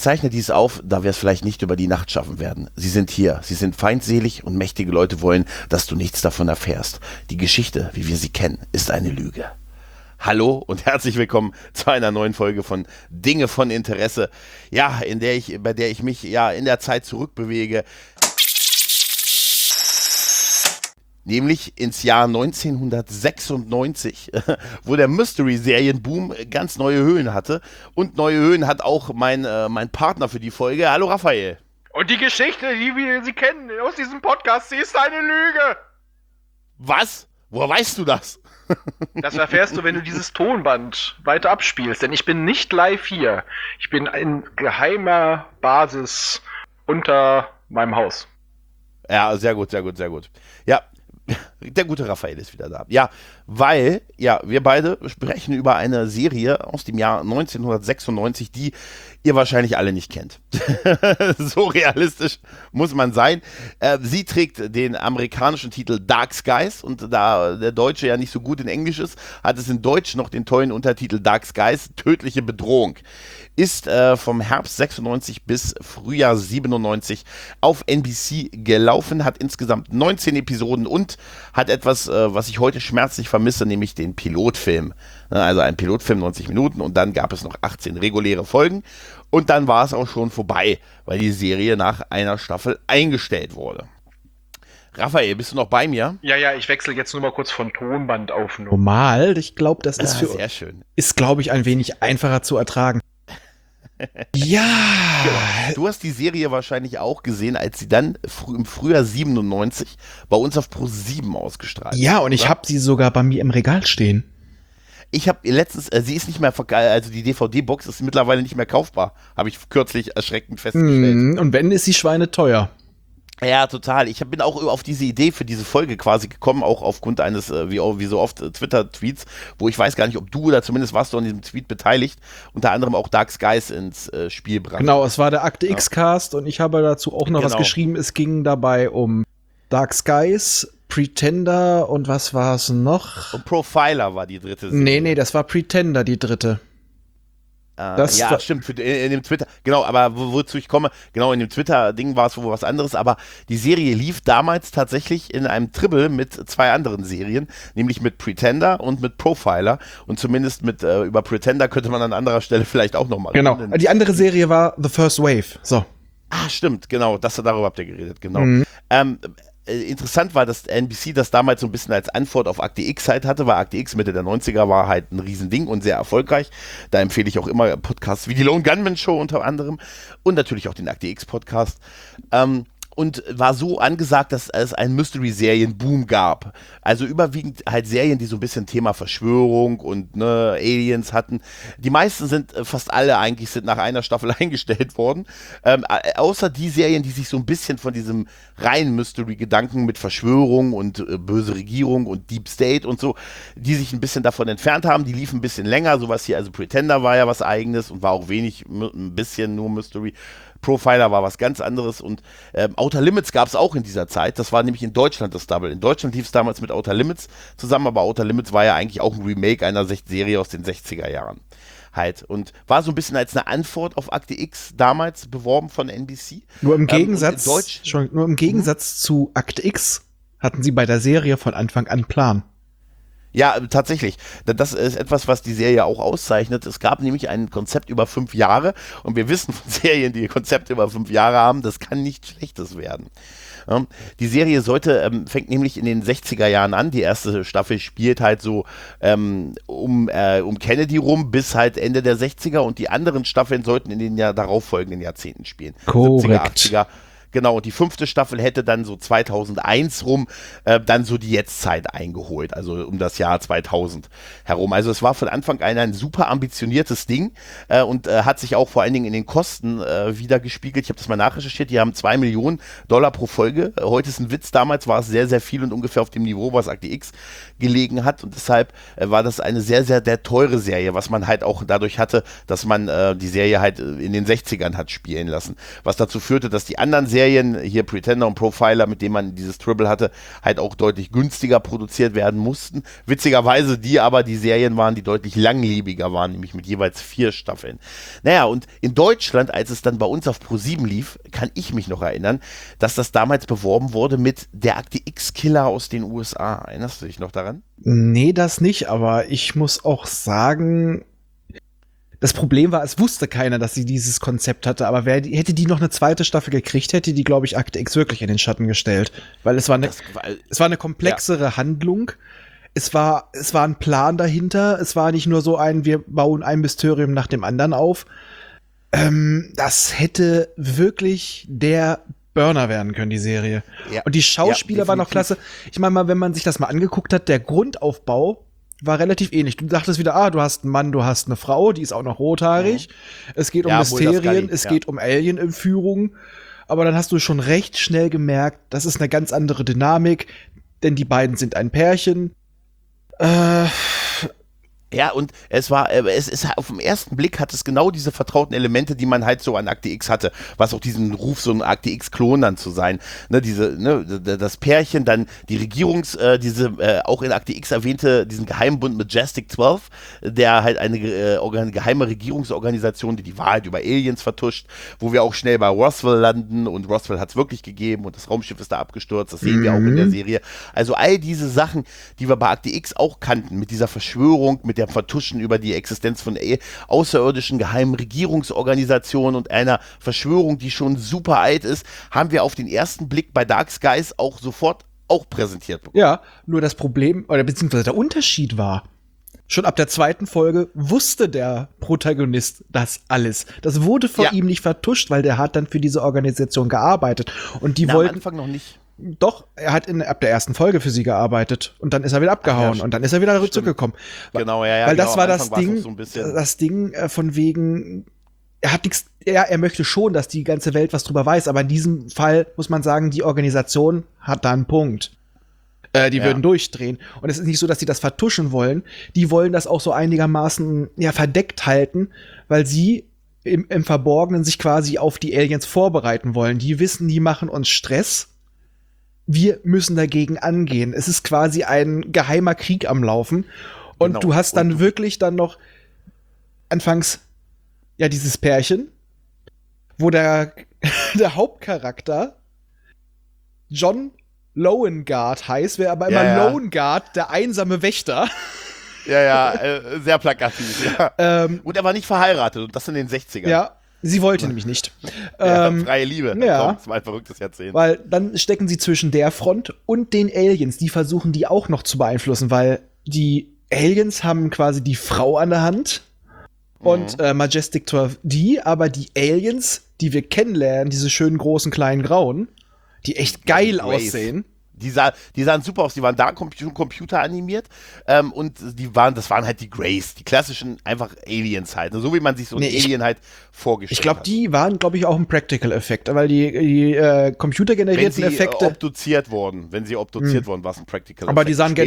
zeichne dies auf, da wir es vielleicht nicht über die Nacht schaffen werden. Sie sind hier, sie sind feindselig und mächtige Leute wollen, dass du nichts davon erfährst. Die Geschichte, wie wir sie kennen, ist eine Lüge. Hallo und herzlich willkommen zu einer neuen Folge von Dinge von Interesse. Ja, bei der ich mich in der Zeit zurückbewege. Nämlich ins Jahr 1996, wo der Mystery-Serienboom ganz neue Höhen hatte. Und neue Höhen hat auch mein Partner für die Folge. Hallo Raphael. Und die Geschichte, die wir sie kennen aus diesem Podcast, sie ist eine Lüge. Was? Woher weißt du das? Das erfährst du, wenn du dieses Tonband weiter abspielst. Denn ich bin nicht live hier. Ich bin in geheimer Basis unter meinem Haus. Ja, sehr gut, sehr gut, sehr gut. Ja, der gute Raphael ist wieder da. Ja, weil, wir beide sprechen über eine Serie aus dem Jahr 1996, die ihr wahrscheinlich alle nicht kennt. So realistisch muss man sein. Sie trägt den amerikanischen Titel Dark Skies und da der Deutsche ja nicht so gut in Englisch ist, hat es in Deutsch noch den tollen Untertitel Dark Skies, tödliche Bedrohung. Ist vom Herbst 96 bis Frühjahr 97 auf NBC gelaufen, hat insgesamt 19 Episoden und hat etwas, was ich heute schmerzlich vermisse, nämlich den Pilotfilm. Also ein Pilotfilm, 90 Minuten und dann gab es noch 18 reguläre Folgen und dann war es auch schon vorbei, weil die Serie nach einer Staffel eingestellt wurde. Raphael, bist du noch bei mir? Ja, ich wechsle jetzt nur mal kurz von Tonband auf normal. Ich glaube, das ist sehr schön. Ist, glaube ich, ein wenig einfacher zu ertragen. Ja. Du hast die Serie wahrscheinlich auch gesehen, als sie dann im Frühjahr 97 bei uns auf Pro7 ausgestrahlt Ja, und ich habe sie sogar bei mir im Regal stehen. Ich habe letztens, sie ist nicht mehr, also die DVD-Box ist mittlerweile nicht mehr kaufbar, habe ich kürzlich erschreckend festgestellt. Und wenn, ist sie schweineteuer. Ja, total. Ich bin auch auf diese Idee für diese Folge quasi gekommen, auch aufgrund eines, wie so oft, Twitter-Tweets, wo ich weiß gar nicht, ob du oder zumindest warst du an diesem Tweet beteiligt, unter anderem auch Dark Skies ins Spiel brachte. Genau, es war der Akte X-Cast und ich habe dazu auch noch was geschrieben. Es ging dabei um Dark Skies, Pretender und was war es noch? Und Profiler war die dritte Serie. Nee, das war Pretender, die dritte. Stimmt, in dem Twitter, genau, aber wozu ich komme, genau, in dem Twitter-Ding war es wohl was anderes, aber die Serie lief damals tatsächlich in einem Tribble mit zwei anderen Serien, nämlich mit Pretender und mit Profiler und zumindest mit, über Pretender könnte man an anderer Stelle vielleicht auch nochmal reden. Genau, die andere Serie war The First Wave, so. Ah, stimmt, genau, darüber habt ihr geredet, genau. Interessant war, dass NBC das damals so ein bisschen als Antwort auf Akte X halt hatte, weil Akte X Mitte der 90er war halt ein Riesending und sehr erfolgreich. Da empfehle ich auch immer Podcasts wie die Lone Gunman Show unter anderem und natürlich auch den Akte X Podcast. Und war so angesagt, dass es einen Mystery-Serien-Boom gab. Also überwiegend halt Serien, die so ein bisschen Thema Verschwörung und Aliens hatten. Die meisten fast alle eigentlich sind nach einer Staffel eingestellt worden. Außer die Serien, die sich so ein bisschen von diesem reinen Mystery-Gedanken mit Verschwörung und böse Regierung und Deep State und so, die sich ein bisschen davon entfernt haben. Die liefen ein bisschen länger. Sowas hier, also Pretender war ja was Eigenes und war auch ein bisschen nur Mystery. Profiler war was ganz anderes und Outer Limits gab es auch in dieser Zeit. Das war nämlich in Deutschland das Double. In Deutschland lief es damals mit Outer Limits zusammen, aber Outer Limits war ja eigentlich auch ein Remake einer Serie aus den 60er Jahren. Halt. Und war so ein bisschen als eine Antwort auf Akte X damals beworben von NBC. Nur im Gegensatz, zu Akte X hatten sie bei der Serie von Anfang an Plan. Ja, tatsächlich. Das ist etwas, was die Serie auch auszeichnet. Es gab nämlich ein Konzept über 5 Jahre und wir wissen von Serien, die Konzepte über 5 Jahre haben, das kann nichts Schlechtes werden. Die Serie fängt nämlich in den 60er Jahren an. Die erste Staffel spielt halt so um Kennedy rum bis halt Ende der 60er und die anderen Staffeln sollten in den darauffolgenden Jahrzehnten spielen. Korrekt. 70er, 80er. Genau, und die 5. Staffel hätte dann so 2001 rum dann so die Jetztzeit eingeholt, also um das Jahr 2000 herum. Also es war von Anfang an ein super ambitioniertes Ding und hat sich auch vor allen Dingen in den Kosten wieder gespiegelt. Ich habe das mal nachrecherchiert, die haben $2 Millionen pro Folge. Heute ist ein Witz, damals war es sehr, sehr viel und ungefähr auf dem Niveau, was Akte X gelegen hat und deshalb war das eine sehr, sehr teure Serie, was man halt auch dadurch hatte, dass man die Serie halt in den 60ern hat spielen lassen, was dazu führte, dass die anderen Serien Serien, hier Pretender und Profiler, mit denen man dieses Tribble hatte, halt auch deutlich günstiger produziert werden mussten. Witzigerweise die Serien waren, die deutlich langlebiger waren, nämlich mit jeweils 4 Staffeln. Naja, und in Deutschland, als es dann bei uns auf Pro7 lief, kann ich mich noch erinnern, dass das damals beworben wurde mit der Akte X-Killer aus den USA. Erinnerst du dich noch daran? Nee, das nicht, aber ich muss auch sagen, das Problem war, es wusste keiner, dass sie dieses Konzept hatte, aber hätte die noch eine zweite Staffel gekriegt, hätte die, glaube ich, Akte X wirklich in den Schatten gestellt. Weil es war eine komplexere Handlung. Es war ein Plan dahinter. Es war nicht nur so wir bauen ein Mysterium nach dem anderen auf. Das hätte wirklich der Burner werden können, die Serie. Ja. Und die Schauspieler waren noch klasse. Ich meine mal, wenn man sich das mal angeguckt hat, der Grundaufbau war relativ ähnlich. Du dachtest wieder, du hast einen Mann, du hast eine Frau, die ist auch noch rothaarig. Mhm. Es geht um Mysterien, es geht um Alien-Entführung. Aber dann hast du schon recht schnell gemerkt, das ist eine ganz andere Dynamik, denn die beiden sind ein Pärchen. Ja, und es ist auf den ersten Blick hat es genau diese vertrauten Elemente, die man halt so an Akte X hatte, was auch diesen Ruf, so ein Akte X-Klon dann zu sein, das Pärchen, dann die auch in Akte X erwähnte, diesen Geheimbund Majestic 12, der halt eine geheime Regierungsorganisation, die Wahrheit über Aliens vertuscht, wo wir auch schnell bei Roswell landen und Roswell hat es wirklich gegeben und das Raumschiff ist da abgestürzt, das sehen wir auch in der Serie. Also all diese Sachen, die wir bei Akte X auch kannten, mit dieser Verschwörung, mit der Vertuschen über die Existenz von außerirdischen geheimen Regierungsorganisationen und einer Verschwörung, die schon super alt ist, haben wir auf den ersten Blick bei Dark Skies auch sofort präsentiert bekommen. Ja, nur das Problem, oder beziehungsweise der Unterschied war, schon ab der 2. Folge wusste der Protagonist das alles. Das wurde vor ihm nicht vertuscht, weil der hat dann für diese Organisation gearbeitet. Und die wollten. Am Anfang noch nicht. Doch, er hat ab der 1. Folge für sie gearbeitet und dann ist er wieder abgehauen und dann ist er wieder zurückgekommen. Genau, weil das war das Ding, das Ding von wegen, er hat nichts, er möchte schon, dass die ganze Welt was drüber weiß, aber in diesem Fall muss man sagen, die Organisation hat da einen Punkt. Die würden durchdrehen. Und es ist nicht so, dass sie das vertuschen wollen. Die wollen das auch so einigermaßen verdeckt halten, weil sie im Verborgenen sich quasi auf die Aliens vorbereiten wollen. Die wissen, die machen uns Stress. Wir müssen dagegen angehen. Es ist quasi ein geheimer Krieg am Laufen. Und du hast dann wirklich dann noch anfangs dieses Pärchen, wo der Hauptcharakter John Lowenguard heißt, wäre aber immer Lowenguard, der einsame Wächter. Ja, sehr plakativ. Ja. Und er war nicht verheiratet und das in den 60ern. Ja. Sie wollte nämlich nicht. Freie Liebe. Ja. Das war ein verrücktes Jahrzehnt. Weil dann stecken sie zwischen der Front und den Aliens. Die versuchen die auch noch zu beeinflussen, weil die Aliens haben quasi die Frau an der Hand und Majestic 12 aber die Aliens, die wir kennenlernen, diese schönen großen kleinen Grauen, die echt geil aussehen. Die sahen super aus, die waren da computeranimiert und das waren halt die Greys, die klassischen einfach Aliens halt, so wie man sich so ein Alien halt vorgestellt hat. Ich glaube, die waren, auch ein Practical-Effekt, weil die computergenerierten Effekte wenn sie obduziert wurden, war es ein Practical-Effekt. Aber die sahen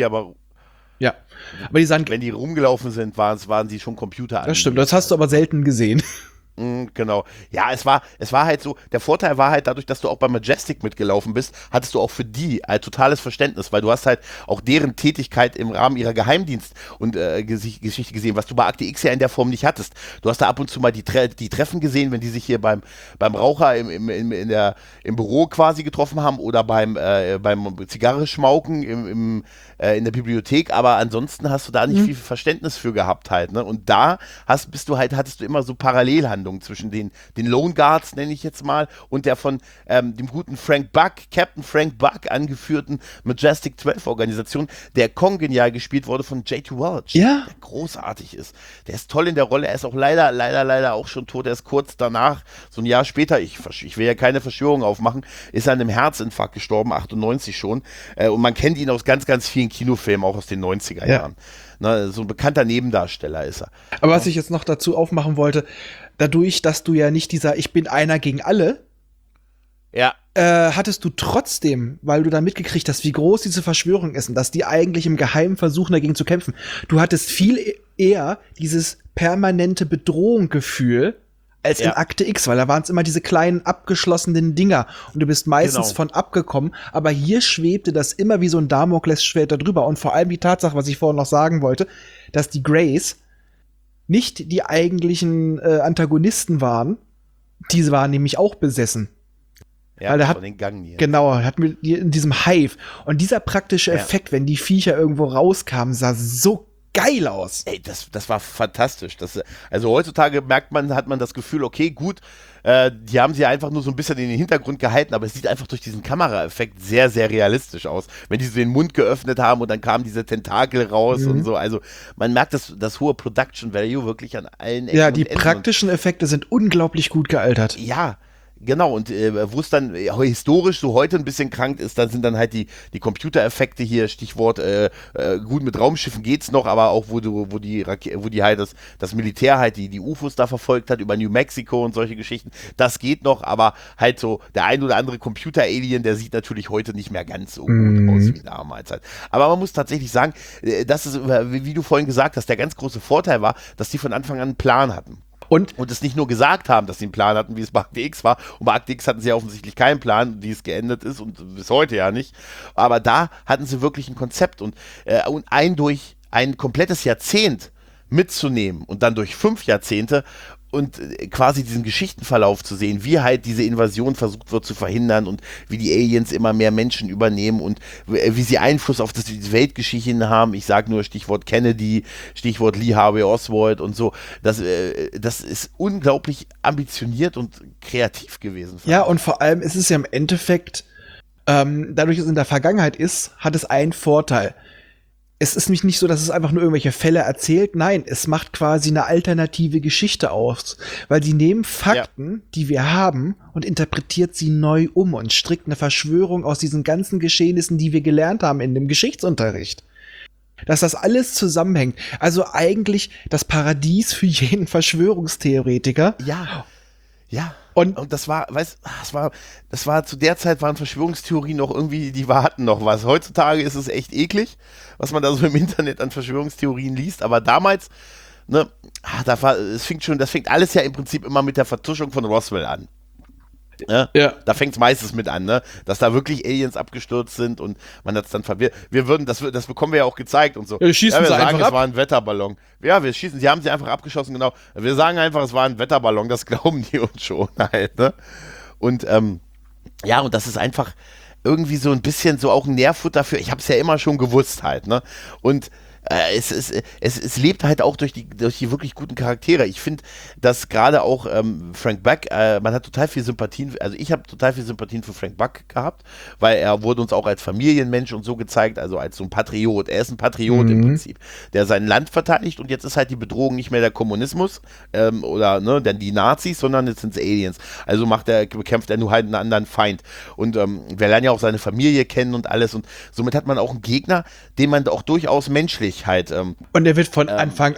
wenn die rumgelaufen sind, waren sie schon computeranimiert. Das stimmt, das hast du aber selten gesehen. Genau. Ja, es war halt so, der Vorteil war halt dadurch, dass du auch bei Majestic mitgelaufen bist, hattest du auch für die ein totales Verständnis, weil du hast halt auch deren Tätigkeit im Rahmen ihrer Geheimdienst- und Geschichte gesehen, was du bei Akte X ja in der Form nicht hattest. Du hast da ab und zu mal die Treffen gesehen, wenn die sich hier beim Raucher im Büro quasi getroffen haben oder beim Zigarre schmauken in der Bibliothek, aber ansonsten hast du da nicht viel Verständnis für gehabt halt, ne? Und da hattest du immer so Parallelhandlungen zwischen den Lone Guards, nenne ich jetzt mal, und der von dem guten Captain Frank Buck angeführten Majestic 12 Organisation, der kongenial gespielt wurde von J.T. Welch, der großartig ist. Der ist toll in der Rolle, er ist auch leider auch schon tot, er ist kurz danach, so ein Jahr später, ich will ja keine Verschwörung aufmachen, ist an einem Herzinfarkt gestorben, 98 schon, und man kennt ihn aus ganz, ganz vielen Kinofilmen, auch aus den 90er Jahren. Na, so ein bekannter Nebendarsteller ist er. Aber was ich jetzt noch dazu aufmachen wollte, dadurch, dass du ja nicht ich bin einer gegen alle, hattest du trotzdem, weil du dann mitgekriegt hast, wie groß diese Verschwörung ist und dass die eigentlich im Geheimen versuchen, dagegen zu kämpfen. Du hattest viel eher dieses permanente Bedrohungsgefühl als in Akte X, weil da waren es immer diese kleinen abgeschlossenen Dinger und du bist meistens von abgekommen, aber hier schwebte das immer wie so ein Damoklesschwert da drüber und vor allem die Tatsache, was ich vorhin noch sagen wollte, dass die Greys nicht die eigentlichen Antagonisten waren, diese waren nämlich auch besessen. Ja, weil der hat von den Gangnien. Genau, hat mir in diesem Hive und dieser praktische Effekt, wenn die Viecher irgendwo rauskamen, sah so geil aus. Ey, das war fantastisch. Also heutzutage hat man das Gefühl, okay, gut, die haben sie einfach nur so ein bisschen in den Hintergrund gehalten, aber es sieht einfach durch diesen Kameraeffekt sehr, sehr realistisch aus. Wenn die so den Mund geöffnet haben und dann kamen diese Tentakel raus und so. Also man merkt das hohe Production Value wirklich an allen Ecken. Ja, die praktischen Effekte sind unglaublich gut gealtert. Ja, genau, und wo es dann historisch so heute ein bisschen krank ist, dann sind dann halt die Computereffekte hier, Stichwort, gut, mit Raumschiffen geht's noch, aber auch wo die halt das Militär halt die UFOs da verfolgt hat über New Mexico und solche Geschichten, das geht noch, aber halt so der ein oder andere Computer-Alien, der sieht natürlich heute nicht mehr ganz so gut aus wie damals halt. Aber man muss tatsächlich sagen, das ist, wie du vorhin gesagt hast, der ganz große Vorteil war, dass die von Anfang an einen Plan hatten. Und es nicht nur gesagt haben, dass sie einen Plan hatten, wie es bei Akte X war. Und bei Akte X hatten sie ja offensichtlich keinen Plan, wie es geendet ist und bis heute ja nicht. Aber da hatten sie wirklich ein Konzept und durch ein komplettes Jahrzehnt mitzunehmen und dann durch 5 Jahrzehnte und quasi diesen Geschichtenverlauf zu sehen, wie halt diese Invasion versucht wird zu verhindern und wie die Aliens immer mehr Menschen übernehmen und wie sie Einfluss auf die Weltgeschichte haben. Ich sage nur Stichwort Kennedy, Stichwort Lee Harvey Oswald und so. Das ist unglaublich ambitioniert und kreativ gewesen. Ja, und vor allem ist es ja im Endeffekt, dadurch, dass es in der Vergangenheit ist, hat es einen Vorteil. Es ist nicht so, dass es einfach nur irgendwelche Fälle erzählt. Nein, es macht quasi eine alternative Geschichte aus. Weil sie nehmen Fakten, die wir haben, und interpretiert sie neu um und strickt eine Verschwörung aus diesen ganzen Geschehnissen, die wir gelernt haben in dem Geschichtsunterricht. Dass das alles zusammenhängt. Also eigentlich das Paradies für jeden Verschwörungstheoretiker. Ja. Und das war zu der Zeit waren Verschwörungstheorien noch irgendwie, die hatten noch was. Heutzutage ist es echt eklig, was man da so im Internet an Verschwörungstheorien liest, aber damals, ne, das fängt alles ja im Prinzip immer mit der Vertuschung von Roswell an. Ne? Ja. Da fängt es meistens mit an, ne? Dass da wirklich Aliens abgestürzt sind und man hat es dann verwirrt. Das bekommen wir ja auch gezeigt und so. Ja, wir sagen, es war ein Wetterballon. Ja, sie haben sie einfach abgeschossen, genau. Wir sagen einfach, es war ein Wetterballon, das glauben die uns schon halt, ne? Und, und das ist einfach irgendwie so ein bisschen so auch ein Nährfutter für, ich habe es ja immer schon gewusst halt, ne? Und es lebt halt auch durch die wirklich guten Charaktere. Ich finde, dass gerade auch Frank Buck, man hat total viel Sympathien, also ich habe total viel Sympathien für Frank Buck gehabt, weil er wurde uns auch als Familienmensch und so gezeigt, also als so ein Patriot. Er ist ein Patriot im Prinzip, der sein Land verteidigt und jetzt ist halt die Bedrohung nicht mehr der Kommunismus oder denn die Nazis, sondern jetzt sind es Aliens. Also bekämpft er nur halt einen anderen Feind. Und wir lernen ja auch seine Familie kennen und alles und somit hat man auch einen Gegner, den man auch durchaus menschlich und er wird von Anfang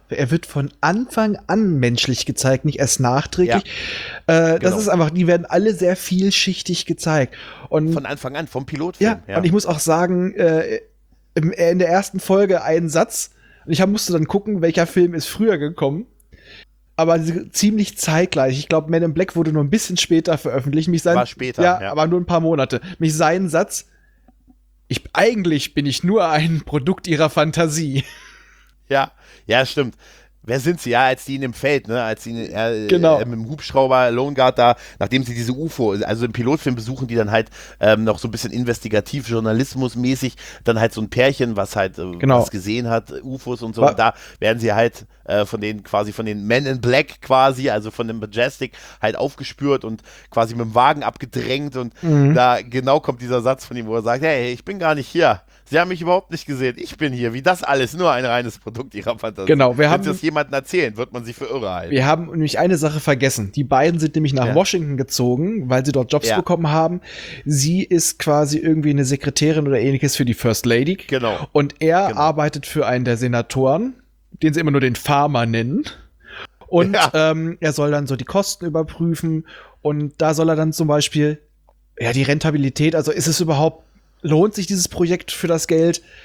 an menschlich gezeigt, nicht erst nachträglich. Ja, das ist einfach, die werden alle sehr vielschichtig gezeigt. Und von Anfang an, vom Pilotfilm. Ja, und ich muss auch sagen, in der ersten Folge einen Satz, und ich musste dann gucken, welcher Film ist früher gekommen. Aber ziemlich zeitgleich. Ich glaube, Men in Black wurde nur ein bisschen später veröffentlicht. War später, ja. Aber nur ein paar Monate. Sein Satz: Eigentlich bin ich nur ein Produkt ihrer Fantasie. Ja, stimmt. Wer sind sie? Ja, als die in dem Feld, ne, als die mit dem Hubschrauber Lone Guard da, nachdem sie diese UFO, also im Pilotfilm besuchen die dann halt noch so ein bisschen investigativ, journalismusmäßig, dann halt so ein Pärchen, was halt was gesehen hat, UFOs und so, und da werden sie halt von den Men in Black quasi, also von dem Majestic halt aufgespürt und quasi mit dem Wagen abgedrängt und da genau kommt dieser Satz von ihm, wo er sagt, hey, ich bin gar nicht hier. Sie haben mich überhaupt nicht gesehen. Ich bin hier. Wie das alles nur ein reines Produkt ihrer Fantasie. Genau. Wenn sie das jemandem erzählen, wird man sie für irre halten. Wir haben nämlich eine Sache vergessen. Die beiden sind nämlich nach Washington gezogen, weil sie dort Jobs bekommen haben. Sie ist quasi irgendwie eine Sekretärin oder ähnliches für die First Lady. Genau. Und er arbeitet für einen der Senatoren, den sie immer nur den Farmer nennen. Und er soll dann so die Kosten überprüfen. Und da soll er dann zum Beispiel die Rentabilität, also ist es überhaupt, lohnt sich dieses Projekt für das Geld?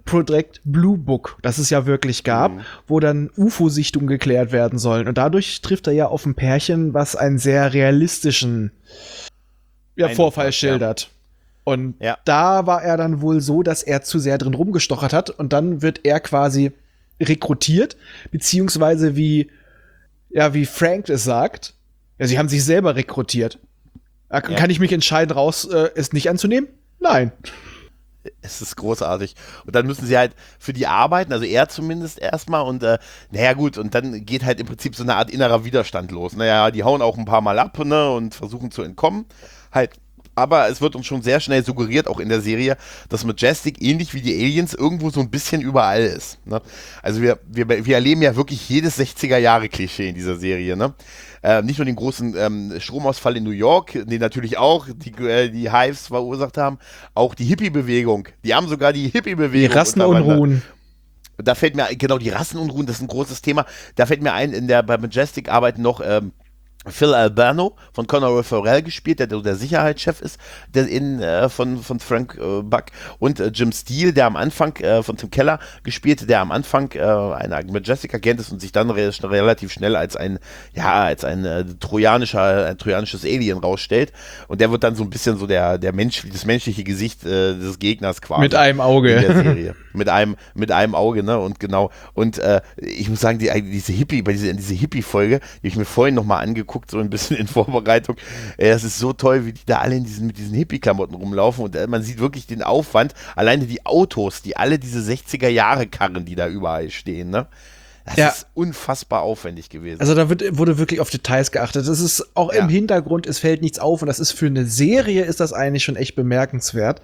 Project Blue Book, das es ja wirklich gab, wo dann UFO-Sichtungen geklärt werden sollen. Und dadurch trifft er ja auf ein Pärchen, was einen sehr realistischen Vorfall schildert. Und da war er dann wohl so, dass er zu sehr drin rumgestochert hat und dann wird er quasi rekrutiert, beziehungsweise wie Frank es sagt, sie haben sich selber rekrutiert. Kann ich mich entscheiden, es nicht anzunehmen? Nein. Es ist großartig. Und dann müssen sie halt für die arbeiten, also er zumindest erstmal und naja gut, und dann geht halt im Prinzip so eine Art innerer Widerstand los. Naja, die hauen auch ein paar Mal ab, ne, und versuchen zu entkommen. Halt, aber es wird uns schon sehr schnell suggeriert, auch in der Serie, dass Majestic ähnlich wie die Aliens irgendwo so ein bisschen überall ist. Ne? Also wir erleben ja wirklich jedes 60er-Jahre-Klischee in dieser Serie. Ne? Nicht nur den großen Stromausfall in New York, den natürlich auch die Hives verursacht haben, auch die Hippie-Bewegung. Die haben sogar die Hippie-Bewegung. Die Rassenunruhen. Da fällt mir, genau, die Rassenunruhen, das ist ein großes Thema. Da fällt mir ein, bei Majestic arbeiten noch Phil Albano von Conor Farrell gespielt, der Sicherheitschef ist, von Frank Buck, und Jim Steele, der am Anfang von Tim Keller gespielt, der am Anfang ein Majestic-Agent ist und sich dann relativ schnell als ein trojanisches Alien rausstellt. Und der wird dann so ein bisschen so das menschliche Gesicht des Gegners quasi. Mit einem Auge. In der Serie. Mit einem Auge, ne? Und genau. Und ich muss sagen, diese Hippie-Folge, die ich mir vorhin nochmal angeguckt, so ein bisschen in Vorbereitung. Das ist so toll, wie die da alle mit diesen Hippie-Klamotten rumlaufen und man sieht wirklich den Aufwand, alleine die Autos, die alle diese 60er-Jahre-Karren, die da überall stehen, ne? Das ist unfassbar aufwendig gewesen. Also da wurde wirklich auf Details geachtet. Das ist auch im Hintergrund, es fällt nichts auf und das ist für eine Serie, ist das eigentlich schon echt bemerkenswert.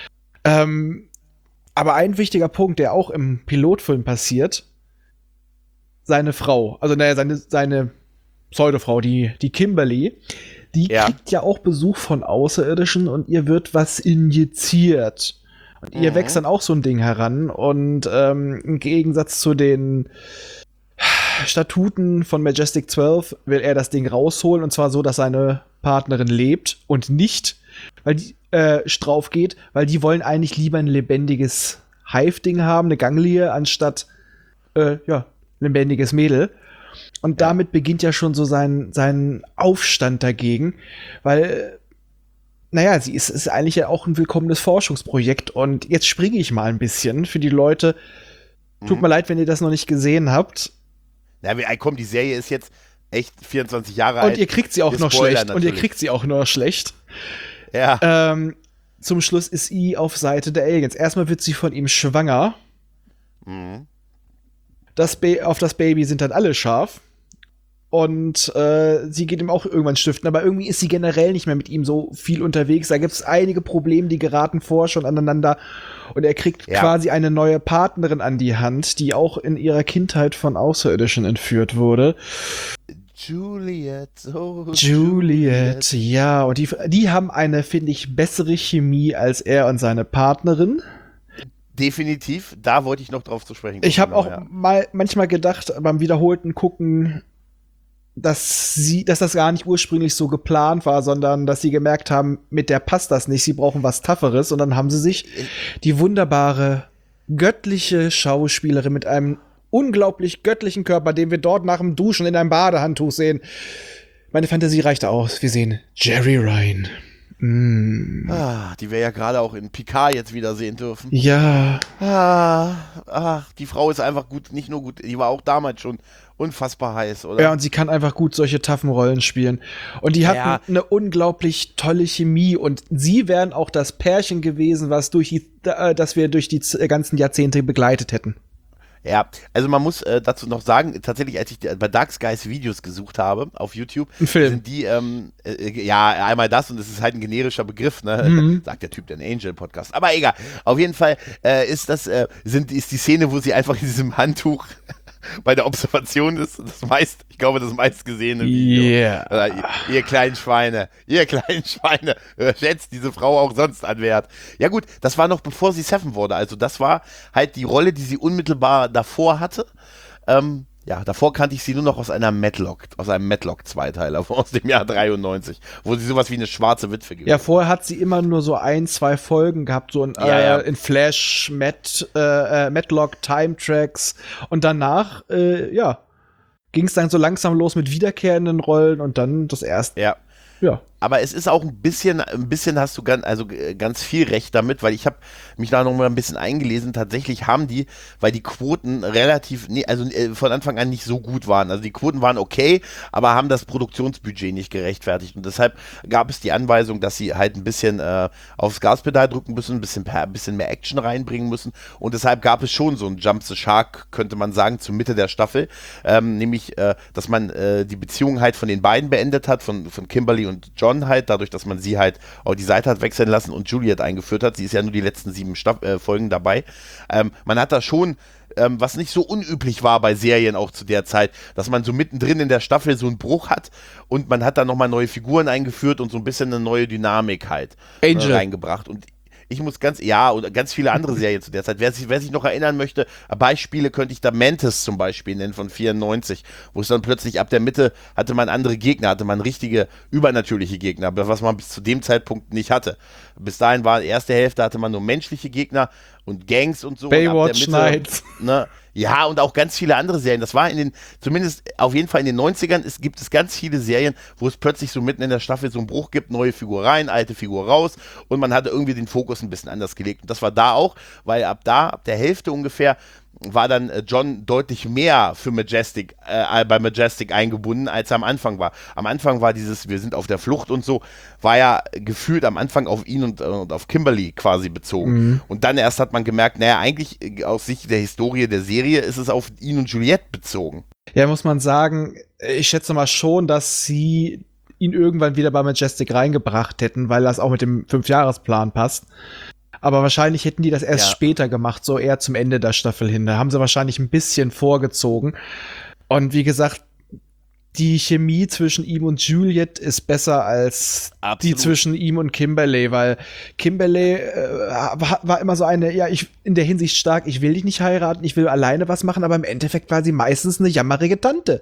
Aber ein wichtiger Punkt, der auch im Pilotfilm passiert, seine Frau, also seine Pseudofrau, die Kimberly, die kriegt ja auch Besuch von Außerirdischen und ihr wird was injiziert. Und ihr wächst dann auch so ein Ding heran und im Gegensatz zu den Statuten von Majestic 12 will er das Ding rausholen und zwar so, dass seine Partnerin lebt und nicht, weil die drauf geht, weil die wollen eigentlich lieber ein lebendiges Hive-Ding haben, eine Ganglie, anstatt lebendiges Mädel. Und damit beginnt ja schon so sein Aufstand dagegen, weil, sie ist eigentlich ja auch ein willkommenes Forschungsprojekt. Und jetzt springe ich mal ein bisschen für die Leute. Tut mir leid, wenn ihr das noch nicht gesehen habt. Ja, komm, die Serie ist jetzt echt 24 Jahre alt. Und ihr kriegt sie auch noch schlecht. Ja. Zum Schluss ist sie auf Seite der Aliens. Erstmal wird sie von ihm schwanger. Auf das Baby sind dann alle scharf. Und sie geht ihm auch irgendwann stiften. Aber irgendwie ist sie generell nicht mehr mit ihm so viel unterwegs. Da gibt es einige Probleme, die geraten schon aneinander. Und er kriegt quasi eine neue Partnerin an die Hand, die auch in ihrer Kindheit von Außerirdischen entführt wurde. Juliet, ja. Und die haben eine, finde ich, bessere Chemie als er und seine Partnerin. Definitiv, da wollte ich noch drauf zu sprechen kommen. Ich habe auch manchmal gedacht, beim wiederholten Gucken, dass das gar nicht ursprünglich so geplant war, sondern dass sie gemerkt haben, mit der passt das nicht, sie brauchen was Tougheres. Und dann haben sie sich die wunderbare, göttliche Schauspielerin mit einem unglaublich göttlichen Körper, den wir dort nach dem Duschen in einem Badehandtuch sehen. Meine Fantasie reichte aus. Wir sehen Jeri Ryan. Die wir ja gerade auch in Picard jetzt wiedersehen dürfen. Ja. Die Frau ist einfach gut, nicht nur gut, die war auch damals schon unfassbar heiß, oder? Ja, und sie kann einfach gut solche taffen Rollen spielen. Und die hatten eine unglaublich tolle Chemie und sie wären auch das Pärchen gewesen, das wir durch die ganzen Jahrzehnte begleitet hätten. Ja, also man muss dazu noch sagen, tatsächlich, als ich bei Dark Skies Videos gesucht habe auf YouTube, sind die, einmal das und es ist halt ein generischer Begriff, ne? Sagt der Typ, der einen Angel-Podcast. Aber egal, auf jeden Fall ist die Szene, wo sie einfach in diesem Handtuch bei der Observation ist, das meistgesehene Video. Yeah. Ihr kleinen Schweine, schätzt diese Frau auch sonst an Wert. Ja gut, das war noch bevor sie Seven wurde, also das war halt die Rolle, die sie unmittelbar davor hatte. Ja, davor kannte ich sie nur noch aus einem Matlock-Zweiteiler aus dem Jahr 93, wo sie sowas wie eine schwarze Witwe gewesen ist. Ja, vorher hat sie immer nur so 1, 2 Folgen gehabt, so in Flash, Matlock, Time Tracks und danach, ging es dann so langsam los mit wiederkehrenden Rollen und dann das erste. Ja. Ja. Aber es ist auch ein bisschen hast du ganz viel recht damit, weil ich habe mich da noch mal ein bisschen eingelesen. Tatsächlich haben die, weil die Quoten von Anfang an nicht so gut waren. Also die Quoten waren okay, aber haben das Produktionsbudget nicht gerechtfertigt. Und deshalb gab es die Anweisung, dass sie halt ein bisschen aufs Gaspedal drücken müssen, ein bisschen mehr Action reinbringen müssen. Und deshalb gab es schon so ein Jump the Shark, könnte man sagen, zur Mitte der Staffel. Nämlich, dass man die Beziehung halt von den beiden beendet hat, von Kimberly und John halt, dadurch, dass man sie halt auf die Seite hat wechseln lassen und Juliet eingeführt hat. Sie ist ja nur die letzten 7 Folgen dabei. Man hat da schon, was nicht so unüblich war bei Serien auch zu der Zeit, dass man so mittendrin in der Staffel so einen Bruch hat und man hat da nochmal neue Figuren eingeführt und so ein bisschen eine neue Dynamik halt reingebracht. Und ich muss und ganz viele andere Serien zu der Zeit. Wer sich noch erinnern möchte, Beispiele könnte ich da Mantis zum Beispiel nennen von 94, wo es dann plötzlich ab der Mitte hatte man andere Gegner, hatte man richtige übernatürliche Gegner, was man bis zu dem Zeitpunkt nicht hatte. Bis dahin war die erste Hälfte, hatte man nur menschliche Gegner und Gangs und so. Baywatch Nights. Ne, ja, und auch ganz viele andere Serien. Das war zumindest auf jeden Fall in den 90ern, gibt es ganz viele Serien, wo es plötzlich so mitten in der Staffel so einen Bruch gibt, neue Figur rein, alte Figur raus und man hatte irgendwie den Fokus ein bisschen anders gelegt. Und das war da auch, weil ab der Hälfte ungefähr war dann John deutlich mehr für bei Majestic eingebunden, als er am Anfang war. Am Anfang war wir sind auf der Flucht und so, war ja gefühlt am Anfang auf ihn und auf Kimberly quasi bezogen. Mhm. Und dann erst hat man gemerkt, naja, eigentlich aus Sicht der Historie der Serie ist es auf ihn und Juliette bezogen. Ja, muss man sagen, ich schätze mal schon, dass sie ihn irgendwann wieder bei Majestic reingebracht hätten, weil das auch mit dem 5-Jahresplan passt. Aber wahrscheinlich hätten die das erst später gemacht, so eher zum Ende der Staffel hin. Da haben sie wahrscheinlich ein bisschen vorgezogen. Und wie gesagt, die Chemie zwischen ihm und Juliet ist besser als die zwischen ihm und Kimberly, weil Kimberly war immer so eine, in der Hinsicht stark, ich will dich nicht heiraten, ich will alleine was machen, aber im Endeffekt war sie meistens eine jammerige Tante.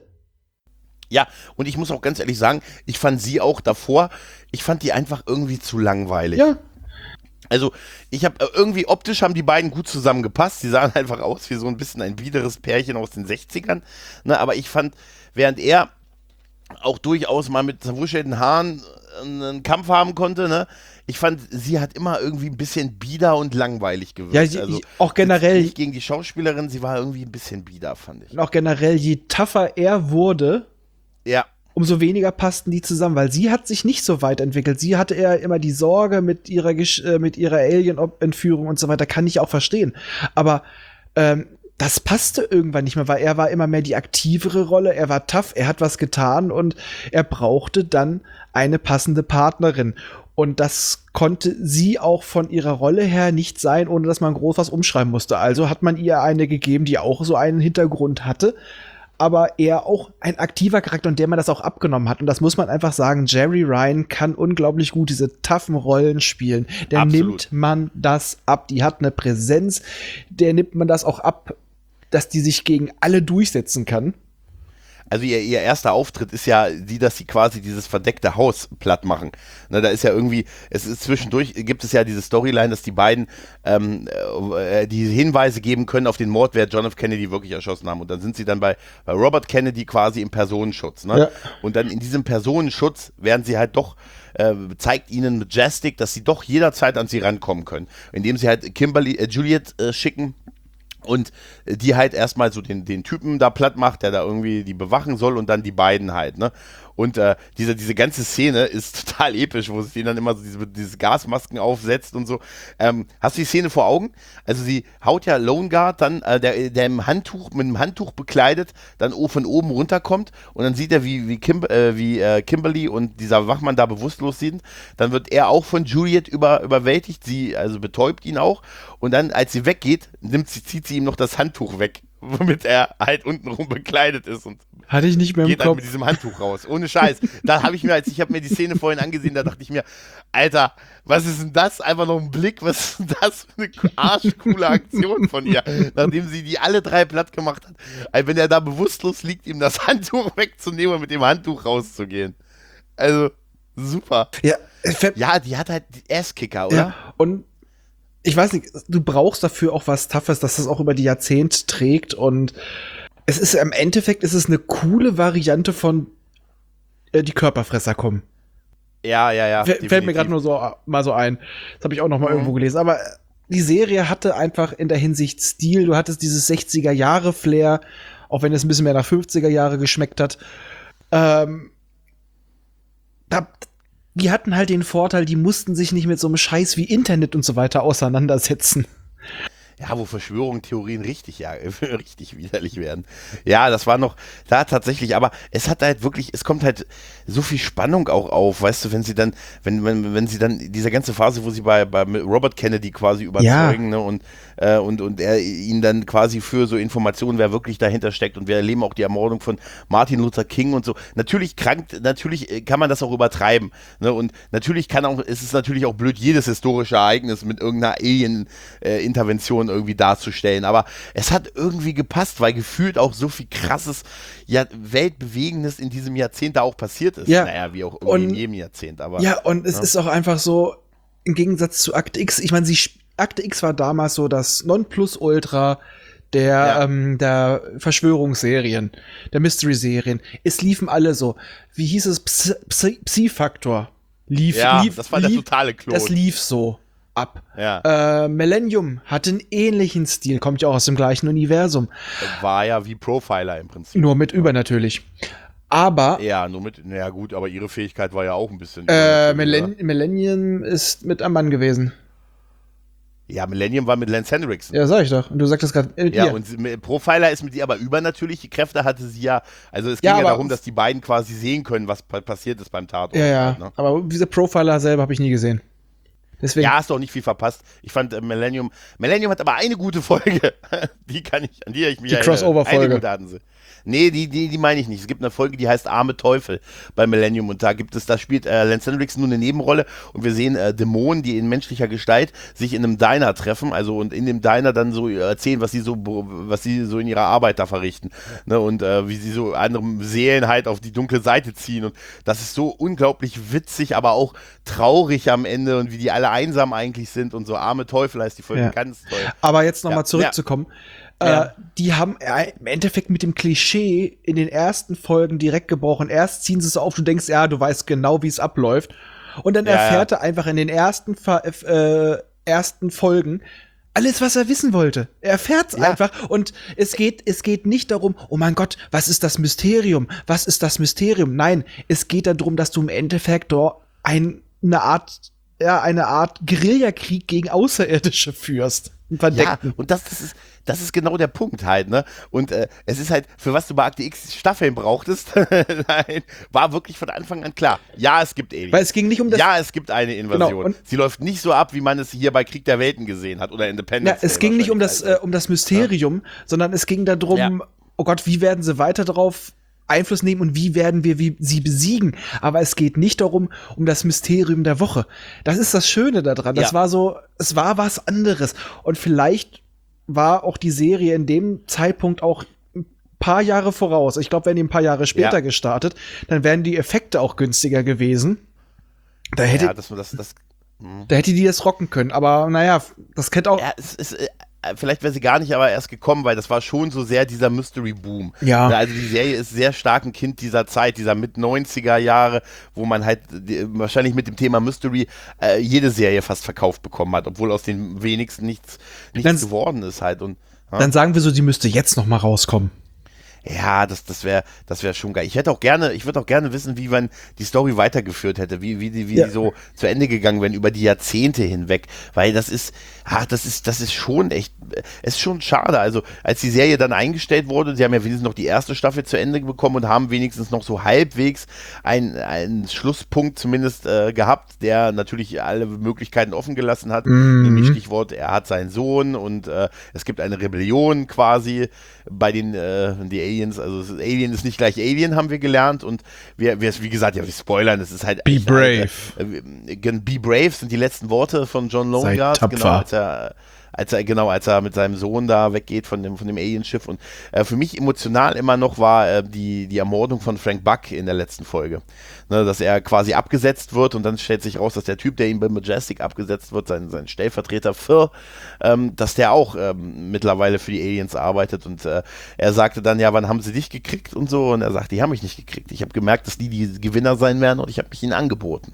Ja, und ich muss auch ganz ehrlich sagen, ich fand sie auch davor, ich fand die einfach irgendwie zu langweilig. Ja. Also, irgendwie optisch haben die beiden gut zusammengepasst. Sie sahen einfach aus wie so ein bisschen ein biederes Pärchen aus den 60ern. Ne, aber ich fand, während er auch durchaus mal mit zerwuschelten Haaren einen Kampf haben konnte, ne, ich fand, sie hat immer irgendwie ein bisschen bieder und langweilig gewirkt. Ja, auch generell. Nicht gegen die Schauspielerin, sie war irgendwie ein bisschen bieder, fand ich. Und auch generell, je tougher er wurde, umso weniger passten die zusammen, weil sie hat sich nicht so weit entwickelt. Sie hatte eher immer die Sorge mit ihrer Alien-Entführung und so weiter, kann ich auch verstehen. Aber das passte irgendwann nicht mehr, weil er war immer mehr die aktivere Rolle, er war tough, er hat was getan und er brauchte dann eine passende Partnerin. Und das konnte sie auch von ihrer Rolle her nicht sein, ohne dass man groß was umschreiben musste. Also hat man ihr eine gegeben, die auch so einen Hintergrund hatte, aber eher auch ein aktiver Charakter und der man das auch abgenommen hat. Und das muss man einfach sagen, Jeri Ryan kann unglaublich gut diese toughen Rollen spielen. Der nimmt man das ab. Die hat eine Präsenz, der nimmt man das auch ab, dass die sich gegen alle durchsetzen kann. Also ihr erster Auftritt ist ja dass sie quasi dieses verdeckte Haus platt machen. Ne, da ist ja irgendwie, es ist zwischendurch, gibt es ja diese Storyline, dass die beiden die Hinweise geben können auf den Mord, wer John F. Kennedy wirklich erschossen haben. Und dann sind sie dann bei Robert Kennedy quasi im Personenschutz. Ne? Ja. Und dann in diesem Personenschutz werden sie halt doch zeigt ihnen Majestic, dass sie doch jederzeit an sie rankommen können. Indem sie halt Juliet schicken, und die halt erstmal so den Typen da platt macht, der da irgendwie die bewachen soll und dann die beiden halt, ne? Und diese ganze Szene ist total episch, wo sie dann immer so diese Gasmasken aufsetzt und so. Hast du die Szene vor Augen? Also sie haut ja Lone Guard dann, der mit dem Handtuch bekleidet, dann von oben runterkommt und dann sieht er, wie Kimberly und dieser Wachmann da bewusstlos sind. Dann wird er auch von Juliet überwältigt, sie also betäubt ihn auch. Und dann, als sie weggeht, zieht sie ihm noch das Handtuch weg, womit er halt untenrum bekleidet ist. Und Hatte ich nicht mehr im geht dann Kopf. mit diesem Handtuch raus. Ohne Scheiß. Da habe ich mir die Szene vorhin angesehen, da dachte ich mir, Alter, was ist denn das? Einfach noch ein Blick, was ist denn das für eine arschcoole Aktion von ihr, nachdem sie die alle 3 platt gemacht hat. Also wenn er da bewusstlos liegt, ihm das Handtuch wegzunehmen und mit dem Handtuch rauszugehen. Also, super. Ja, Die hat halt Ass-Kicker, oder? ja, und ich weiß nicht, du brauchst dafür auch was Toughes, dass das auch über die Jahrzehnte trägt und es ist im Endeffekt eine coole Variante von die Körperfresser kommen. Ja. Fällt mir gerade nur mal so ein. Das habe ich auch noch mal irgendwo gelesen. Aber die Serie hatte einfach in der Hinsicht Stil. Du hattest dieses 60er-Jahre-Flair, auch wenn es ein bisschen mehr nach 50er-Jahre geschmeckt hat. Die hatten halt den Vorteil, die mussten sich nicht mit so einem Scheiß wie Internet und so weiter auseinandersetzen. Ja, wo Verschwörungstheorien richtig widerlich werden. Ja, das war noch da tatsächlich, aber es hat halt wirklich, es kommt halt so viel Spannung auch auf, weißt du, wenn sie dann, wenn sie dann diese ganze Phase, wo sie bei Robert Kennedy quasi überzeugen, ne, und er ihn dann quasi für so Informationen, wer wirklich dahinter steckt, und wir erleben auch die Ermordung von Martin Luther King und so. Natürlich kann man das auch übertreiben, ne, und natürlich ist es natürlich auch blöd, jedes historische Ereignis mit irgendeiner Alien-Intervention irgendwie darzustellen, aber es hat irgendwie gepasst, weil gefühlt auch so viel krasses, ja, Weltbewegendes in diesem Jahrzehnt da auch passiert ist. Ja. Naja, wie auch irgendwie in jedem Jahrzehnt, aber. Ja, und es ist auch einfach so, im Gegensatz zu Akte X, ich meine, Akte X war damals so das Nonplusultra der Verschwörungsserien, der Mystery-Serien. Es liefen alle so, wie hieß es, Psi-Faktor. Das war der totale Klon. Das lief so ab. Ja. Millennium hatte einen ähnlichen Stil, kommt ja auch aus dem gleichen Universum. War ja wie Profiler im Prinzip. Nur mit übernatürlich. Aber. Ja, nur mit, naja gut, aber ihre Fähigkeit war ja auch ein bisschen. Millennium ist mit am Mann gewesen. Ja, Millennium war mit Lance Henriksen. Ja, sag ich doch. Und du sagtest gerade. Ja, und Profiler ist mit ihr aber übernatürliche Kräfte hatte sie ja. Also es ging ja darum, dass die beiden quasi sehen können, was passiert ist beim Tatort. Ja, halt, ne? Aber diese Profiler selber habe ich nie gesehen. Deswegen. Ja, hast du auch nicht viel verpasst. Ich fand Millennium hat aber eine gute Folge. an die ich mich die Crossover-Folge. Eine gute hatten sie. Nee, die meine ich nicht. Es gibt eine Folge, die heißt Arme Teufel bei Millennium, und da spielt Lance Henriksen nur eine Nebenrolle, und wir sehen Dämonen, die in menschlicher Gestalt sich in einem Diner treffen, also, und in dem Diner dann so erzählen, was sie so in ihrer Arbeit da verrichten, ne, und wie sie so andere Seelen halt auf die dunkle Seite ziehen, und das ist so unglaublich witzig, aber auch traurig am Ende, und wie die alle einsam eigentlich sind und so. Arme Teufel heißt die Folge, ganz toll. Aber jetzt nochmal zurückzukommen. Die haben im Endeffekt mit dem Klischee in den ersten Folgen direkt gebrochen. Erst ziehen sie es auf, du denkst, ja, du weißt genau, wie es abläuft. Und dann erfährt er einfach in den ersten Folgen alles, was er wissen wollte. Er erfährt es einfach. Und es geht nicht darum, oh mein Gott, was ist das Mysterium? Was ist das Mysterium? Nein, es geht darum, dass du im Endeffekt dort eine Art Guerillakrieg gegen Außerirdische führst. Ja, und das ist genau der Punkt halt, ne? Und es ist halt, für was du bei Akte X Staffeln brauchtest, nein, war wirklich von Anfang an klar. Ja, es gibt Aliens. Weil es ging nicht um das. Ja, es gibt eine Invasion. Genau, sie läuft nicht so ab, wie man es hier bei Krieg der Welten gesehen hat oder Independence. Ja, es ging nicht um das Mysterium, sondern es ging darum, oh Gott, wie werden sie weiter drauf Einfluss nehmen und wie werden wir sie besiegen. Aber es geht nicht darum, um das Mysterium der Woche. Das ist das Schöne daran. Das war so, es war was anderes. Und vielleicht war auch die Serie in dem Zeitpunkt auch ein paar Jahre voraus. Ich glaube, wären die ein paar Jahre später gestartet, dann wären die Effekte auch günstiger gewesen. Da hätte die das rocken können. Aber naja, das kennt auch. Ja, vielleicht wäre sie gar nicht aber erst gekommen, weil das war schon so sehr dieser Mystery-Boom. Ja. Also die Serie ist sehr stark ein Kind dieser Zeit, dieser Mit-90er-Jahre, wo man halt wahrscheinlich mit dem Thema Mystery jede Serie fast verkauft bekommen hat, obwohl aus den wenigsten nichts geworden ist halt. Und, dann sagen wir so, die müsste jetzt noch mal rauskommen. Ja, das wäre schon geil. Ich würde auch gerne wissen, wie man die Story weitergeführt hätte, wie die so zu Ende gegangen wären über die Jahrzehnte hinweg, weil das ist schon echt, es ist schon schade. Also als die Serie dann eingestellt wurde, sie haben ja wenigstens noch die erste Staffel zu Ende bekommen und haben wenigstens noch so halbwegs einen Schlusspunkt zumindest gehabt, der natürlich alle Möglichkeiten offen gelassen hat. Nämlich Stichwort, er hat seinen Sohn und es gibt eine Rebellion quasi bei die Aliens. Also Alien ist nicht gleich Alien, haben wir gelernt. Und wie gesagt, ja, wir spoilern, es ist halt Be echt brave. Be brave sind die letzten Worte von John Longard. Sei tapfer. Genau, als er mit seinem Sohn da weggeht von dem Alienschiff. Und für mich emotional immer noch war die Ermordung von Frank Buck in der letzten Folge. Ne, dass er quasi abgesetzt wird und dann stellt sich raus, dass der Typ, der ihn bei Majestic abgesetzt wird, sein Stellvertreter Phil, dass der auch mittlerweile für die Aliens arbeitet. Und er sagte dann, ja, wann haben sie dich gekriegt und so? Und er sagt, die haben mich nicht gekriegt. Ich habe gemerkt, dass die Gewinner sein werden und ich habe mich ihnen angeboten.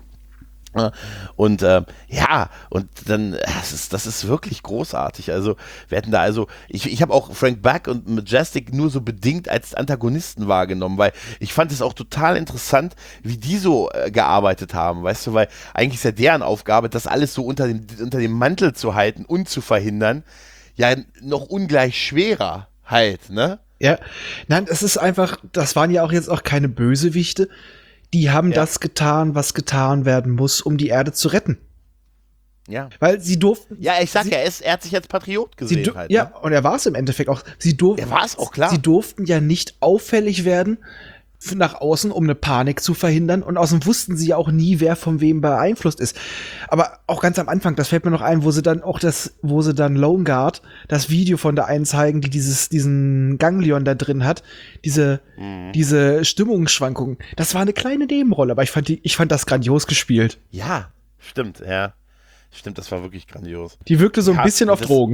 Und und dann, das ist wirklich großartig. Also, wir hätten da ich habe auch Frank Buck und Majestic nur so bedingt als Antagonisten wahrgenommen, weil ich fand es auch total interessant, wie die so gearbeitet haben, weißt du, weil eigentlich ist ja deren Aufgabe, das alles so unter dem Mantel zu halten und zu verhindern, ja, noch ungleich schwerer halt, ne? Ja, nein, es ist einfach, das waren ja auch jetzt auch keine Bösewichte. Die haben das getan, was getan werden muss, um die Erde zu retten. Ja. Weil sie durften. Ja, ich sag er hat sich als Patriot gesehen halt. Ja, und er war es im Endeffekt auch. Er war es auch, klar. Sie durften ja nicht auffällig werden nach außen, um eine Panik zu verhindern. Und außerdem wussten sie ja auch nie, wer von wem beeinflusst ist. Aber auch ganz am Anfang, das fällt mir noch ein, wo sie dann Lone Guard das Video von der einen zeigen, die diesen Ganglion da drin hat, diese Stimmungsschwankungen. Das war eine kleine Nebenrolle, aber ich fand das grandios gespielt. Ja, stimmt, ja. Stimmt, das war wirklich grandios. Die wirkte so ein bisschen auf Drogen.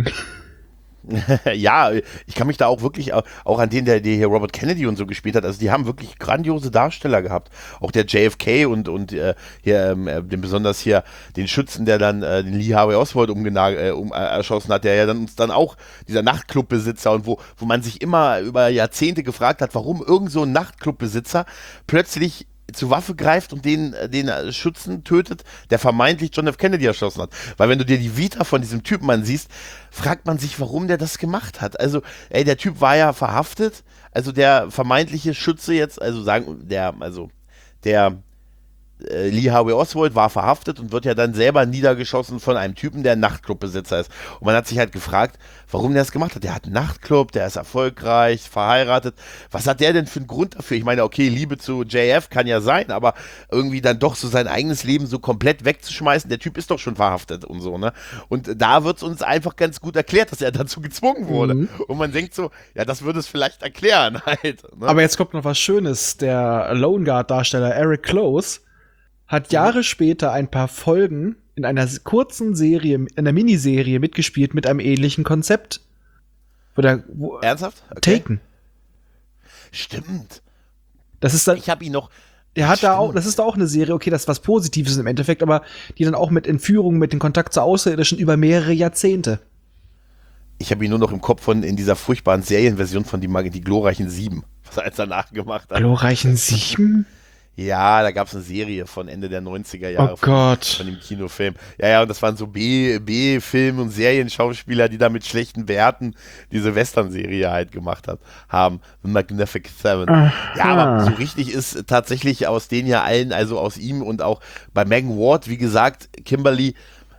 Ja, ich kann mich da auch wirklich, auch an den, der hier Robert Kennedy und so gespielt hat, also die haben wirklich grandiose Darsteller gehabt. Auch der JFK und hier, den besonders hier, den Schützen, der dann den Lee Harvey Oswald erschossen hat, der ja dann uns dann auch, dieser Nachtclubbesitzer und wo man sich immer über Jahrzehnte gefragt hat, warum irgend so ein Nachtclubbesitzer plötzlich zur Waffe greift und den Schützen tötet, der vermeintlich John F. Kennedy erschossen hat. Weil wenn du dir die Vita von diesem Typen ansiehst, fragt man sich, warum der das gemacht hat. Also, der Typ war ja verhaftet, also der vermeintliche Schütze jetzt, der Lee Harvey Oswald war verhaftet und wird ja dann selber niedergeschossen von einem Typen, der ein Nachtclubbesitzer ist. Und man hat sich halt gefragt, warum der das gemacht hat. Der hat einen Nachtclub, der ist erfolgreich, verheiratet. Was hat der denn für einen Grund dafür? Ich meine, okay, Liebe zu JF kann ja sein, aber irgendwie dann doch so sein eigenes Leben so komplett wegzuschmeißen. Der Typ ist doch schon verhaftet und so, ne? Und da wird es uns einfach ganz gut erklärt, dass er dazu gezwungen wurde. Mhm. Und man denkt so, ja, das würde es vielleicht erklären halt. Ne? Aber jetzt kommt noch was Schönes. Der Lone Guard-Darsteller Eric Close hat Jahre später ein paar Folgen in einer kurzen Serie, in einer Miniserie mitgespielt mit einem ähnlichen Konzept. Ernsthaft? Okay. Taken. Stimmt. Das ist dann. Ich habe ihn noch. Das ist da auch eine Serie, okay, das ist was Positives im Endeffekt, aber die dann auch mit Entführungen, mit dem Kontakt zu Außerirdischen über mehrere Jahrzehnte. Ich habe ihn nur noch im Kopf in dieser furchtbaren Serienversion von die glorreichen 7, was er jetzt danach gemacht hat. Glorreichen 7? Ja, da gab es eine Serie von Ende der 90er Jahre. Oh Gott. Von dem Kinofilm. Ja, und das waren so B-Film- und Serienschauspieler, die da mit schlechten Werten diese Western-Serie halt gemacht haben. The Magnificent Seven. Ja, aber so richtig ist tatsächlich aus denen ja allen, also aus ihm und auch bei Megan Ward, wie gesagt, Kimberly,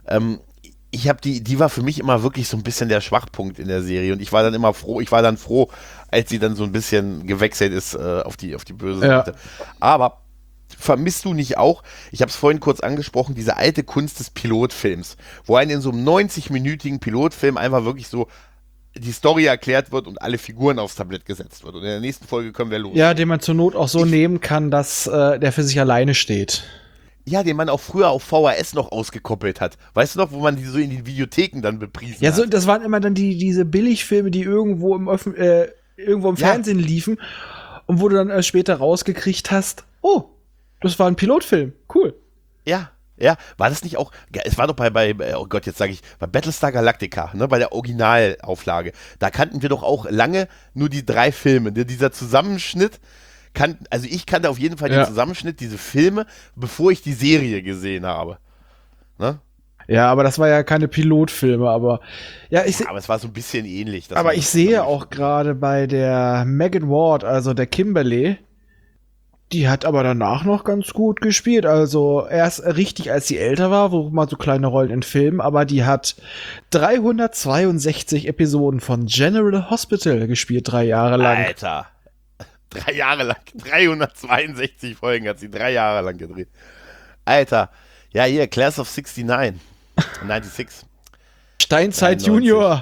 die war für mich immer wirklich so ein bisschen der Schwachpunkt in der Serie und ich war dann froh, als sie dann so ein bisschen gewechselt ist auf die böse Seite. Aber vermisst du nicht auch, ich habe es vorhin kurz angesprochen, diese alte Kunst des Pilotfilms, wo einem in so einem 90-minütigen Pilotfilm einfach wirklich so die Story erklärt wird und alle Figuren aufs Tablett gesetzt wird. Und in der nächsten Folge können wir los. Ja, den man zur Not auch so nehmen kann, dass der für sich alleine steht. Ja, den man auch früher auf VHS noch ausgekoppelt hat. Weißt du noch, wo man die so in die Videotheken dann bepriesen hat? Ja, das waren immer dann diese Billigfilme, die irgendwo im Fernsehen liefen und wo du dann später rausgekriegt hast, oh, das war ein Pilotfilm, cool. Ja, war das nicht auch, es war doch bei oh Gott, jetzt sage ich, bei Battlestar Galactica, ne, bei der Originalauflage, da kannten wir doch auch lange nur die 3 Filme, dieser Zusammenschnitt, ich kannte auf jeden Fall den Zusammenschnitt, diese Filme, bevor ich die Serie gesehen habe. Ne? Ja, aber das war ja keine Pilotfilme, aber aber es war so ein bisschen ähnlich. Aber ich sehe auch gerade bei der Megan Ward, also der Kimberly, die hat aber danach noch ganz gut gespielt. Also erst richtig, als sie älter war, wo mal so kleine Rollen in Filmen, aber die hat 362 Episoden von General Hospital gespielt, 3 Jahre lang. Alter. 3 Jahre lang, 362 Folgen hat sie 3 Jahre lang gedreht. Alter, ja hier, Class of 69. 96. Steinzeit 93. Junior.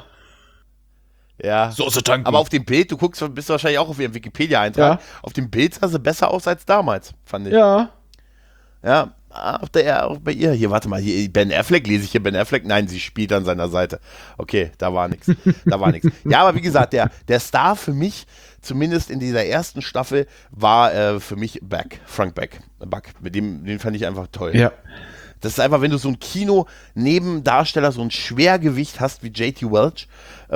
Ja. Soße tanken. Aber auf dem Bild, bist wahrscheinlich auch auf ihrem Wikipedia-Eintrag. Ja. Auf dem Bild sah sie besser aus als damals, fand ich. Ja. Ja, auch bei ihr. Hier, warte mal, hier, Ben Affleck, lese ich hier Ben Affleck? Nein, sie spielt an seiner Seite. Okay, da war nichts. Ja, aber wie gesagt, der Star für mich, zumindest in dieser ersten Staffel, war für mich Frank Buck. Mit den fand ich einfach toll. Ja. Das ist einfach, wenn du so ein Kino-Nebendarsteller, so ein Schwergewicht hast wie J.T. Welch,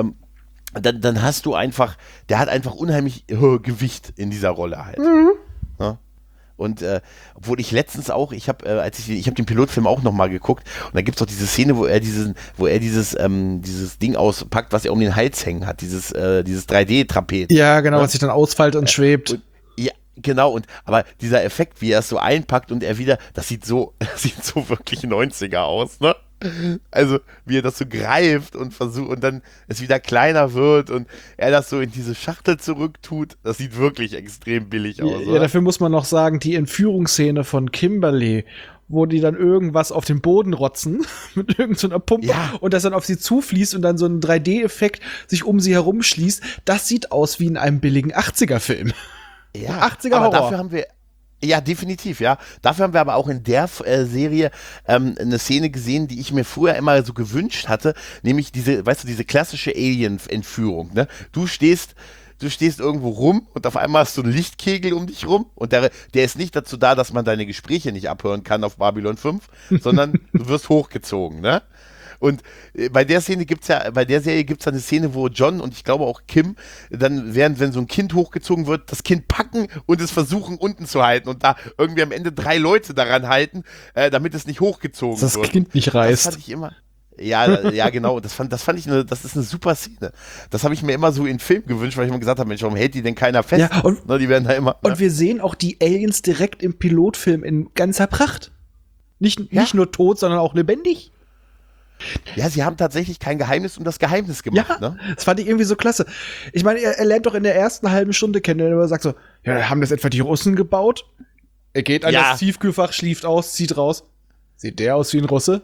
dann hast du einfach, der hat einfach unheimlich Gewicht in dieser Rolle halt. Mhm. Ja? Und obwohl ich letztens auch, ich habe den Pilotfilm auch nochmal geguckt und da gibt es auch diese Szene, wo er dieses Ding auspackt, was er um den Hals hängen hat, dieses 3D-Trapez. Ja, genau, was sich dann ausfällt und schwebt. Ja, genau, aber dieser Effekt, wie er es so einpackt und er wieder, das sieht so wirklich 90er aus, ne? Also, wie er das so greift und versucht und dann es wieder kleiner wird und er das so in diese Schachtel zurücktut, das sieht wirklich extrem billig aus. Ja, dafür muss man noch sagen, die Entführungsszene von Kimberly, wo die dann irgendwas auf den Boden rotzen mit irgendeiner Pumpe und das dann auf sie zufließt und dann so ein 3D-Effekt sich um sie herum schließt, das sieht aus wie in einem billigen 80er-Film. Ja, 80er aber Horror. dafür haben wir ja, definitiv, ja. Dafür haben wir aber auch in der Serie eine Szene gesehen, die ich mir früher immer so gewünscht hatte, nämlich diese klassische Alien-Entführung, ne? Du stehst irgendwo rum und auf einmal hast du einen Lichtkegel um dich rum und der ist nicht dazu da, dass man deine Gespräche nicht abhören kann auf Babylon 5, sondern du wirst hochgezogen, ne? Und bei der Serie gibt's dann eine Szene, wo John und ich glaube auch Kim dann wenn so ein Kind hochgezogen wird, das Kind packen und es versuchen unten zu halten und da irgendwie am Ende 3 Leute daran halten, damit es nicht hochgezogen wird. Das Kind nicht reißt. Das fand ich immer. Ja, genau. Das fand ich das ist eine super Szene. Das habe ich mir immer so in Film gewünscht, weil ich immer gesagt habe, Mensch, warum hält die denn keiner fest? Ja, und, die werden da immer. Und wir sehen auch die Aliens direkt im Pilotfilm in ganzer Pracht. Nicht nur tot, sondern auch lebendig. Ja, sie haben tatsächlich kein Geheimnis um das Geheimnis gemacht. Ja, ne? Das fand ich irgendwie so klasse. Ich meine, er lernt doch in der ersten halben Stunde kennen, er sagt so, ja, haben das etwa die Russen gebaut? Er geht an das Tiefkühlfach, schläft aus, zieht raus. Sieht der aus wie ein Russe?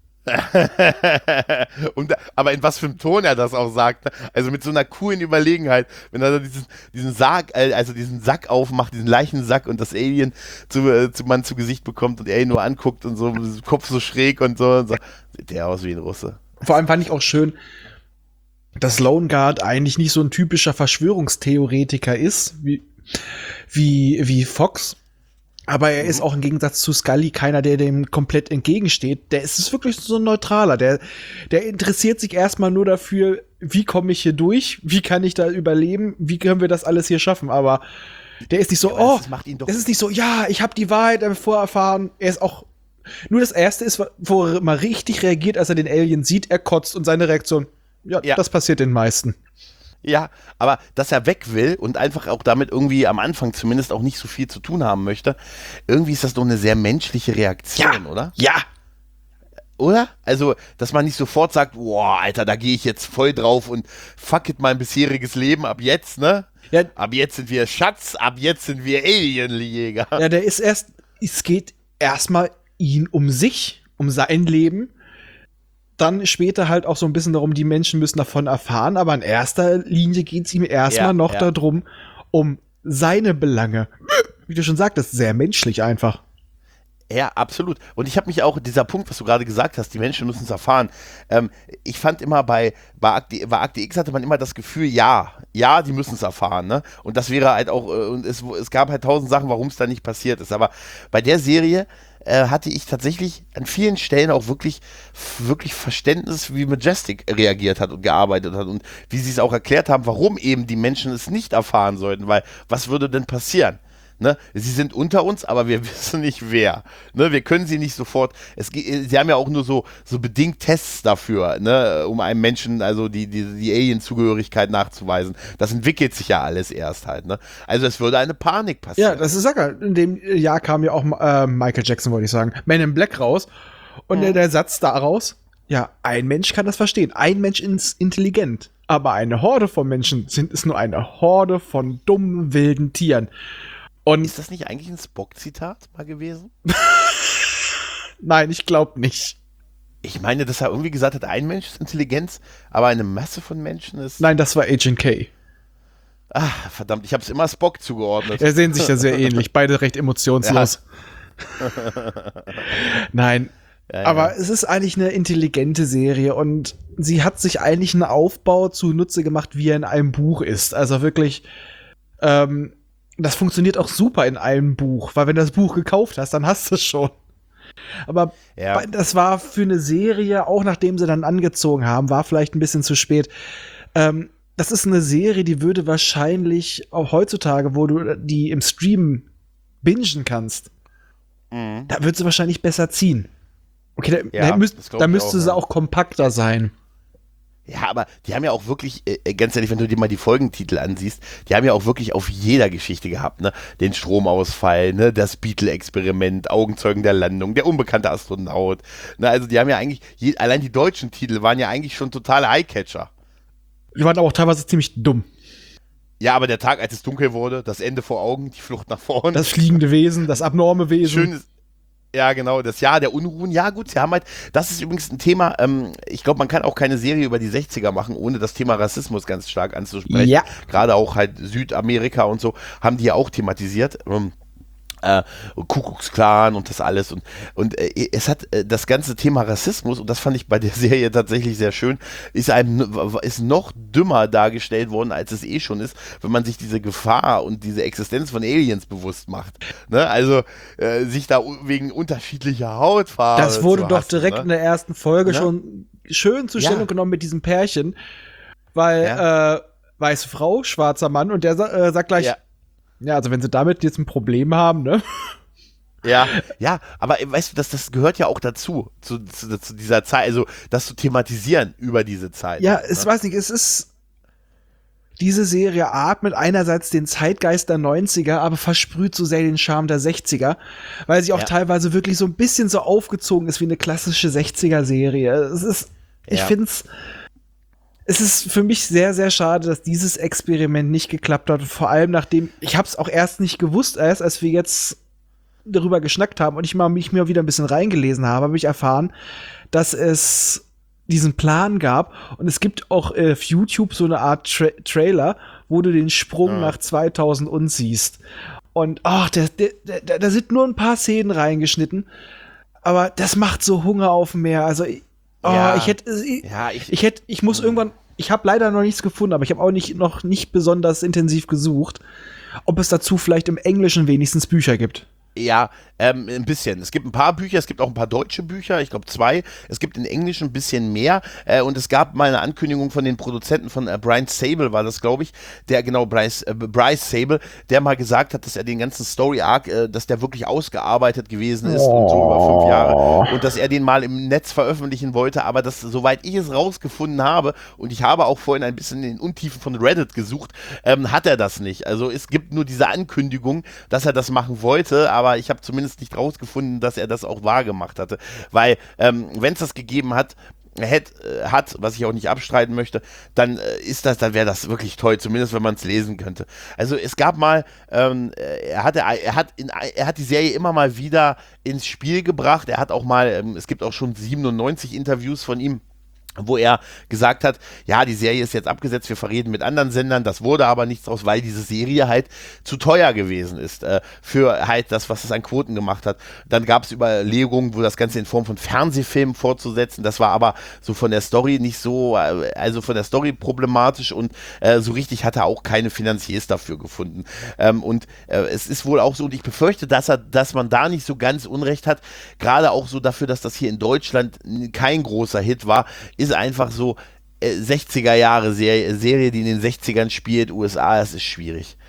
Aber in was für einem Ton er das auch sagt. Ne? Also mit so einer coolen Überlegenheit, wenn er diesen Sack aufmacht, diesen Leichensack und das Alien man zu Gesicht bekommt und er ihn nur anguckt und so, Kopf so schräg und so. Sieht der aus wie ein Russe. Vor allem fand ich auch schön, dass Lone Guard eigentlich nicht so ein typischer Verschwörungstheoretiker ist, wie Fox. Aber er ist auch im Gegensatz zu Scully keiner, der dem komplett entgegensteht. Der ist wirklich so ein Neutraler. Der interessiert sich erstmal nur dafür, wie komme ich hier durch? Wie kann ich da überleben? Wie können wir das alles hier schaffen? Aber der ist nicht so, das ist nicht so, ja, ich habe die Wahrheit vorerfahren. Er ist auch, nur das Erste ist, wo er mal richtig reagiert, als er den Alien sieht, er kotzt und seine Reaktion, ja. Das passiert den meisten. Ja, aber dass er weg will und einfach auch damit irgendwie am Anfang zumindest auch nicht so viel zu tun haben möchte, irgendwie ist das doch eine sehr menschliche Reaktion, oder? Ja. Oder? Also, dass man nicht sofort sagt, boah, Alter, da gehe ich jetzt voll drauf und fuck it mein bisheriges Leben ab jetzt, ne? Ja. Ab jetzt sind wir Schatz, ab jetzt sind wir Alienjäger. Ja, es geht erstmal ihn um sich, um sein Leben. Dann später halt auch so ein bisschen darum, die Menschen müssen davon erfahren, aber in erster Linie geht es ihm erstmal darum, um seine Belange. Wie du schon sagtest, sehr menschlich einfach. Ja, absolut. Und ich habe mich auch, dieser Punkt, was du gerade gesagt hast, die Menschen müssen es erfahren, ich fand immer bei Akte X hatte man immer das Gefühl, ja, die müssen es erfahren, ne? Und das wäre halt auch, und es gab halt 1000 Sachen, warum es da nicht passiert ist. Aber bei der Serie hatte ich tatsächlich an vielen Stellen auch wirklich Verständnis, wie Majestic reagiert hat und gearbeitet hat und wie sie es auch erklärt haben, warum eben die Menschen es nicht erfahren sollten, weil was würde denn passieren? Ne? Sie sind unter uns, aber wir wissen nicht wer. Ne? Wir können sie nicht sofort, sie haben ja auch nur so bedingt Tests dafür, ne? Um einem Menschen also die Alien-Zugehörigkeit nachzuweisen. Das entwickelt sich ja alles erst halt. Ne? Also es würde eine Panik passieren. Ja, das ist Sache. In dem Jahr kam ja auch Michael Jackson, wollte ich sagen, Man in Black raus. Und der Satz daraus, ja, ein Mensch kann das verstehen. Ein Mensch ist intelligent. Aber eine Horde von Menschen ist nur eine Horde von dummen, wilden Tieren. Und ist das nicht eigentlich ein Spock-Zitat mal gewesen? Nein, ich glaube nicht. Ich meine, dass er irgendwie gesagt hat, ein Mensch ist Intelligenz, aber eine Masse von Menschen ist... Nein, das war Agent K. Ah, verdammt, ich habe es immer Spock zugeordnet. Er sehen sich ja sehr ähnlich, beide recht emotionslos. Ja. Nein, ja. Aber es ist eigentlich eine intelligente Serie und sie hat sich eigentlich einen Aufbau zunutze gemacht, wie er in einem Buch ist. Also wirklich, das funktioniert auch super in einem Buch, weil wenn du das Buch gekauft hast, dann hast du es schon. Aber das war für eine Serie, auch nachdem sie dann angezogen haben, war vielleicht ein bisschen zu spät. Das ist eine Serie, die würde wahrscheinlich auch heutzutage, wo du die im Stream bingen kannst, da würde sie wahrscheinlich besser ziehen. Okay, da müsste sie auch kompakter sein. Ja, aber die haben ja auch wirklich, ganz ehrlich, wenn du dir mal die Folgentitel ansiehst, die haben ja auch wirklich auf jeder Geschichte gehabt, ne? Den Stromausfall, ne? Das Beetle-Experiment, Augenzeugen der Landung, der unbekannte Astronaut. Ne? Also die haben ja eigentlich, allein die deutschen Titel waren ja eigentlich schon totale Eyecatcher. Die waren aber auch teilweise ziemlich dumm. Ja, aber der Tag, als es dunkel wurde, das Ende vor Augen, die Flucht nach vorn. Das fliegende Wesen, das abnorme Wesen. Schönes. Ja, genau, das Jahr der Unruhen. Ja, gut, sie haben halt, das ist übrigens ein Thema, ich glaube, man kann auch keine Serie über die 60er machen, ohne das Thema Rassismus ganz stark anzusprechen. Ja. Gerade auch halt Südamerika und so, haben die ja auch thematisiert. Kuckucksklan und das alles und es hat das ganze Thema Rassismus, und das fand ich bei der Serie tatsächlich sehr schön, ist noch dümmer dargestellt worden, als es eh schon ist, wenn man sich diese Gefahr und diese Existenz von Aliens bewusst macht. Ne? Also sich da wegen unterschiedlicher Hautfarbe das wurde doch hassen, direkt in der ersten Folge schon schön zur Stellung genommen mit diesem Pärchen, weil weiße Frau, schwarzer Mann, und der sagt gleich, ja, also wenn sie damit jetzt ein Problem haben, ne? Ja, aber weißt du, das gehört ja auch dazu, zu dieser Zeit, also das zu thematisieren über diese Zeit. Ja, ich weiß nicht, es ist, diese Serie atmet einerseits den Zeitgeist der 90er, aber versprüht so sehr den Charme der 60er, weil sie auch teilweise wirklich so ein bisschen so aufgezogen ist wie eine klassische 60er-Serie. Es ist, ich find's, es ist für mich sehr, sehr schade, dass dieses Experiment nicht geklappt hat. Vor allem nachdem, ich habe es auch erst nicht gewusst, als wir jetzt darüber geschnackt haben und ich mich mir wieder ein bisschen reingelesen habe ich erfahren, dass es diesen Plan gab und es gibt auch auf YouTube so eine Art Trailer, wo du den Sprung nach 2000 und siehst. Und da sind nur ein paar Szenen reingeschnitten, aber das macht so Hunger auf dem Meer. Also ich muss irgendwann, ich habe leider noch nichts gefunden, aber ich habe auch noch nicht besonders intensiv gesucht, ob es dazu vielleicht im Englischen wenigstens Bücher gibt. Ja, ein bisschen. Es gibt ein paar Bücher, es gibt auch ein paar deutsche Bücher, ich glaube 2. Es gibt in Englisch ein bisschen mehr und es gab mal eine Ankündigung von den Produzenten von Brian Sable, war das, glaube ich, Bryce Sable, der mal gesagt hat, dass er den ganzen Story-Arc, dass der wirklich ausgearbeitet gewesen ist und so über 5 Jahre und dass er den mal im Netz veröffentlichen wollte, aber das, soweit ich es rausgefunden habe, und ich habe auch vorhin ein bisschen in den Untiefen von Reddit gesucht, hat er das nicht. Also es gibt nur diese Ankündigung, dass er das machen wollte, aber ich habe zumindest nicht rausgefunden, dass er das auch wahr gemacht hatte, weil wenn es das gegeben hat, was ich auch nicht abstreiten möchte, dann wäre das wirklich toll, zumindest wenn man es lesen könnte. Also es gab mal, er hat die Serie immer mal wieder ins Spiel gebracht, er hat auch mal, es gibt auch schon 97 Interviews von ihm, wo er gesagt hat, ja, die Serie ist jetzt abgesetzt, wir verreden mit anderen Sendern, das wurde aber nichts draus, weil diese Serie halt zu teuer gewesen ist, für halt das, was es an Quoten gemacht hat. Dann gab es Überlegungen, wo das Ganze in Form von Fernsehfilmen fortzusetzen, das war aber so von der Story nicht so, also von der Story problematisch und so richtig hat er auch keine Finanziers dafür gefunden. Es ist wohl auch so, und ich befürchte, dass man da nicht so ganz Unrecht hat, gerade auch so dafür, dass das hier in Deutschland kein großer Hit war, ist einfach so 60er Jahre Serie, die in den 60ern spielt, USA, es ist schwierig.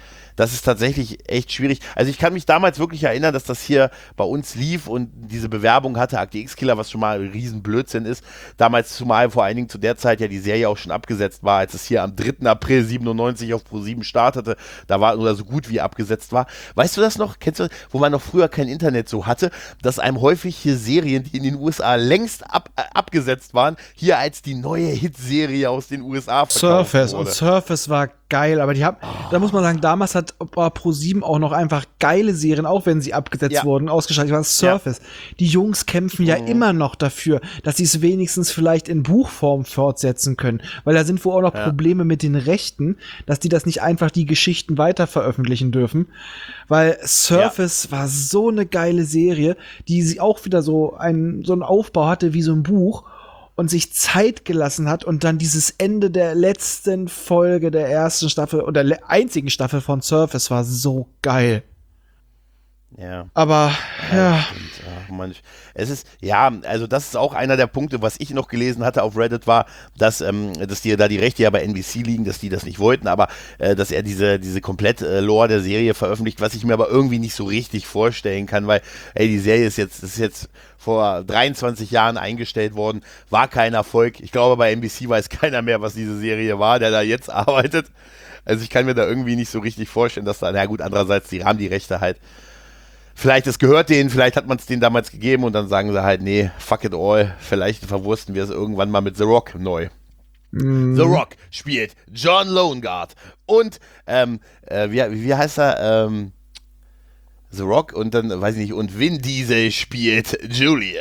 das ist tatsächlich echt schwierig. Also ich kann mich damals wirklich erinnern, dass das hier bei uns lief und diese Bewerbung hatte, Akte X-Killer, was schon mal ein Riesenblödsinn ist. Damals zumal vor allen Dingen zu der Zeit ja die Serie auch schon abgesetzt war, als es hier am 3. April 97 auf Pro7 startete, da war oder so gut wie abgesetzt war. Weißt du das noch? Kennst du, wo man noch früher kein Internet so hatte, dass einem häufig hier Serien, die in den USA längst abgesetzt waren, hier als die neue Hitserie aus den USA verkauft Surface wurde. und Surface war geil, aber da muss man sagen, damals war Pro7 auch noch einfach geile Serien, auch wenn sie abgesetzt wurden, ausgeschaltet waren. Surface. Die Jungs kämpfen ja immer noch dafür, dass sie es wenigstens vielleicht in Buchform fortsetzen können, weil da sind wohl auch noch Probleme mit den Rechten, dass die das nicht einfach die Geschichten weiter veröffentlichen dürfen, weil Surface war so eine geile Serie, die sie auch wieder so einen Aufbau hatte wie so ein Buch und sich Zeit gelassen hat und dann dieses Ende der letzten Folge der ersten Staffel oder einzigen Staffel von Surface war so geil. Ja. Aber, ja. Es ist, ja, also das ist auch einer der Punkte, was ich noch gelesen hatte auf Reddit war, dass die da die Rechte ja bei NBC liegen, dass die das nicht wollten, aber dass er diese komplett Lore der Serie veröffentlicht, was ich mir aber irgendwie nicht so richtig vorstellen kann, weil, die Serie ist jetzt vor 23 Jahren eingestellt worden, war kein Erfolg. Ich glaube, bei NBC weiß keiner mehr, was diese Serie war, der da jetzt arbeitet. Also ich kann mir da irgendwie nicht so richtig vorstellen, dass da, na gut, andererseits, die haben die Rechte halt. Vielleicht, es gehört denen, vielleicht hat man es denen damals gegeben und dann sagen sie halt, nee, fuck it all, vielleicht verwursten wir es irgendwann mal mit The Rock neu. The Rock spielt John Loneguard und, wie heißt er, The Rock und dann, weiß ich nicht, und Vin Diesel spielt Juliet.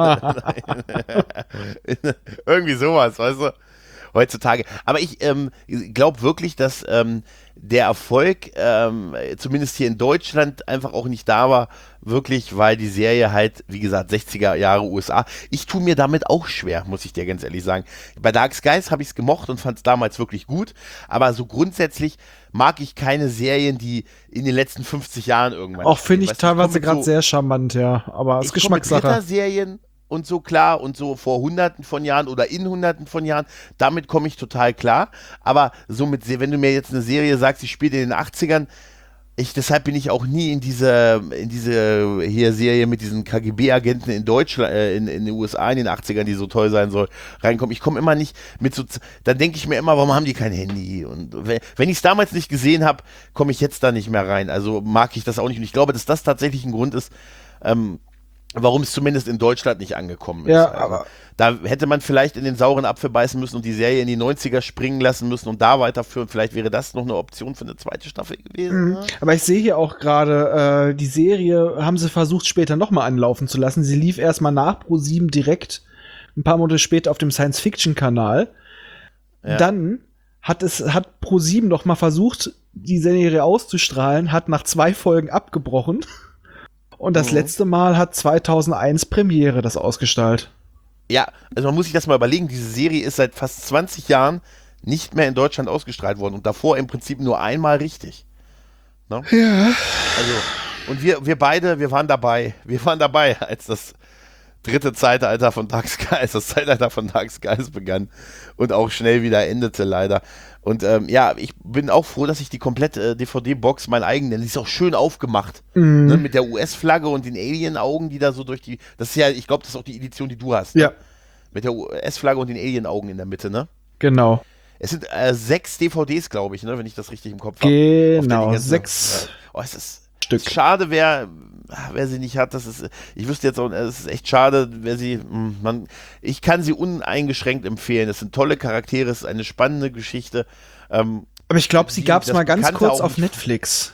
Irgendwie sowas, weißt du? Heutzutage. Aber ich glaube wirklich, dass der Erfolg, zumindest hier in Deutschland, einfach auch nicht da war, wirklich, weil die Serie halt, wie gesagt, 60er Jahre USA, ich tue mir damit auch schwer, muss ich dir ganz ehrlich sagen. Bei Dark Skies habe ich es gemocht und fand es damals wirklich gut, aber so grundsätzlich mag ich keine Serien, die in den letzten 50 Jahren irgendwann auch finde ich teilweise gerade sehr charmant, ja, aber es ist Geschmackssache. Serien und so klar und so vor Hunderten von Jahren oder in Hunderten von Jahren, damit komme ich total klar, aber so wenn du mir jetzt eine Serie sagst, die spielt in den 80ern, deshalb bin ich auch nie in diese hier Serie mit diesen KGB-Agenten in Deutschland, in den USA in den 80ern, die so toll sein soll, reinkommen. Ich komme immer nicht mit so, dann denke ich mir immer, warum haben die kein Handy? Und wenn ich es damals nicht gesehen habe, komme ich jetzt da nicht mehr rein. Also mag ich das auch nicht. Und ich glaube, dass das tatsächlich ein Grund ist, warum es zumindest in Deutschland nicht angekommen ist. Ja, also, aber da hätte man vielleicht in den sauren Apfel beißen müssen und die Serie in die 90er springen lassen müssen und da weiterführen. Vielleicht wäre das noch eine Option für eine zweite Staffel gewesen. Mhm. Aber ich sehe hier auch gerade, die Serie haben sie versucht später nochmal anlaufen zu lassen. Sie lief erstmal nach Pro7 direkt ein paar Monate später auf dem Science-Fiction-Kanal. Ja. Dann hat Pro7 noch mal versucht, die Serie auszustrahlen, hat nach 2 Folgen abgebrochen. Und das letzte Mal hat 2001 Premiere das ausgestrahlt. Ja, also man muss sich das mal überlegen, diese Serie ist seit fast 20 Jahren nicht mehr in Deutschland ausgestrahlt worden und davor im Prinzip nur einmal richtig. Ne? Ja. Also, und wir beide, wir waren dabei, als das dritte Zeitalter von Dark Skies, das Zeitalter von Dark Skies begann und auch schnell wieder endete leider. Und ich bin auch froh, dass ich die komplette DVD-Box, mein eigenen, die ist auch schön aufgemacht. Ne, mit der US-Flagge und den Alien-Augen, die da so durch die, das ist ja, ich glaube, das ist auch die Edition, die du hast. Ja. Ne? Mit der US-Flagge und den Alien-Augen in der Mitte, ne? Genau. Es sind 6 DVDs, glaube ich, ne, wenn ich das richtig im Kopf habe. Genau, 6 es ist Stück. Schade, wer sie nicht hat, ich wüsste jetzt auch, es ist echt schade, ich kann sie uneingeschränkt empfehlen. Es sind tolle Charaktere, es ist eine spannende Geschichte. Aber ich glaube, sie gab es mal ganz kurz auf Netflix.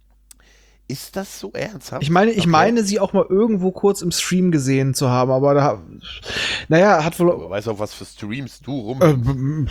Ist das so ernsthaft? Ich meine, sie auch mal irgendwo kurz im Stream gesehen zu haben, aber hat wohl. Du weißt auch, was für Streams du rum.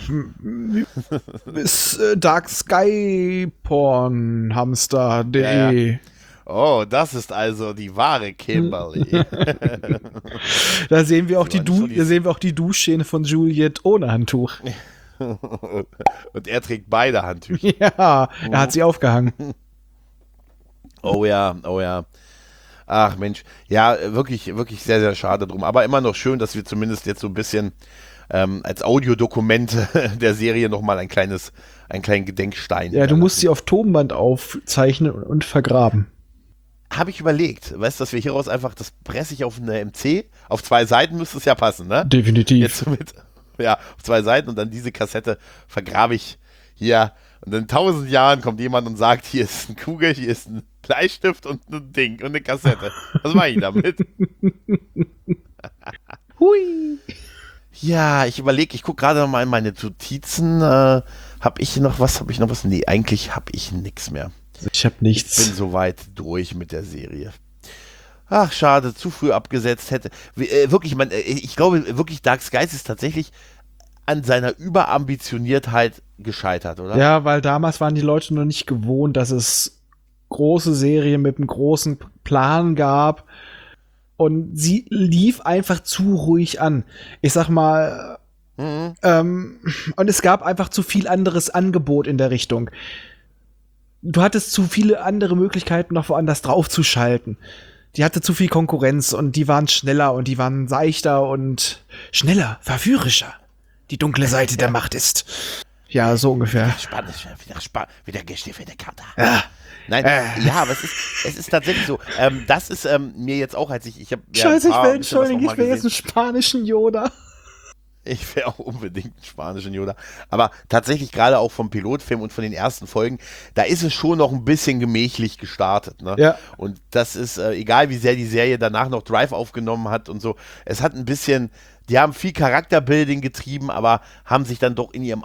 Ist Dark Sky Porn Hamster.de. Ja. Oh, das ist also die wahre Kimberly. Da sehen wir auch die Duschszene von Juliet ohne Handtuch. Und er trägt beide Handtücher. Ja, er hat sie aufgehangen. Oh ja. Ach Mensch, ja, wirklich, wirklich sehr, sehr schade drum. Aber immer noch schön, dass wir zumindest jetzt so ein bisschen als Audiodokument der Serie nochmal einen kleinen Gedenkstein. Ja, du musst sie auf Tonband aufzeichnen und vergraben. Habe ich überlegt, weißt du, dass wir hieraus einfach, das presse ich auf eine MC, auf 2 Seiten müsste es ja passen, ne? Definitiv. Jetzt auf 2 Seiten und dann diese Kassette vergrabe ich hier und in 1000 Jahren kommt jemand und sagt, hier ist eine Kugel, hier ist ein Bleistift und ein Ding und eine Kassette. Was mache ich damit? Hui. Ja, ich überlege, ich gucke gerade noch mal in meine Notizen, habe ich noch was? Nee, eigentlich habe ich nichts mehr. Ich habe nichts. Ich bin soweit durch mit der Serie. Ach, schade, zu früh abgesetzt hätte. Wirklich, ich glaube wirklich, Dark Skies ist tatsächlich an seiner Überambitioniertheit gescheitert, oder? Ja, weil damals waren die Leute noch nicht gewohnt, dass es große Serien mit einem großen Plan gab. Und sie lief einfach zu ruhig an. Ich sag mal, und es gab einfach zu viel anderes Angebot in der Richtung. Du hattest zu viele andere Möglichkeiten, noch woanders draufzuschalten. Die hatte zu viel Konkurrenz und die waren schneller und die waren seichter und schneller, verführerischer. Die dunkle Seite der Macht ist. Ja, so ungefähr. Wieder gestiefelte Karte. Ja. Nein, ja, aber es ist tatsächlich so. Das ist mir jetzt auch, als ich habe. Scheiße, ich will jetzt einen spanischen Yoda. Ich wäre auch unbedingt einen spanischen Yoda. Aber tatsächlich gerade auch vom Pilotfilm und von den ersten Folgen, da ist es schon noch ein bisschen gemächlich gestartet. Ne? Ja. Und das ist, egal wie sehr die Serie danach noch Drive aufgenommen hat und so, es hat ein bisschen, die haben viel Charakterbuilding getrieben, aber haben sich dann doch in ihrem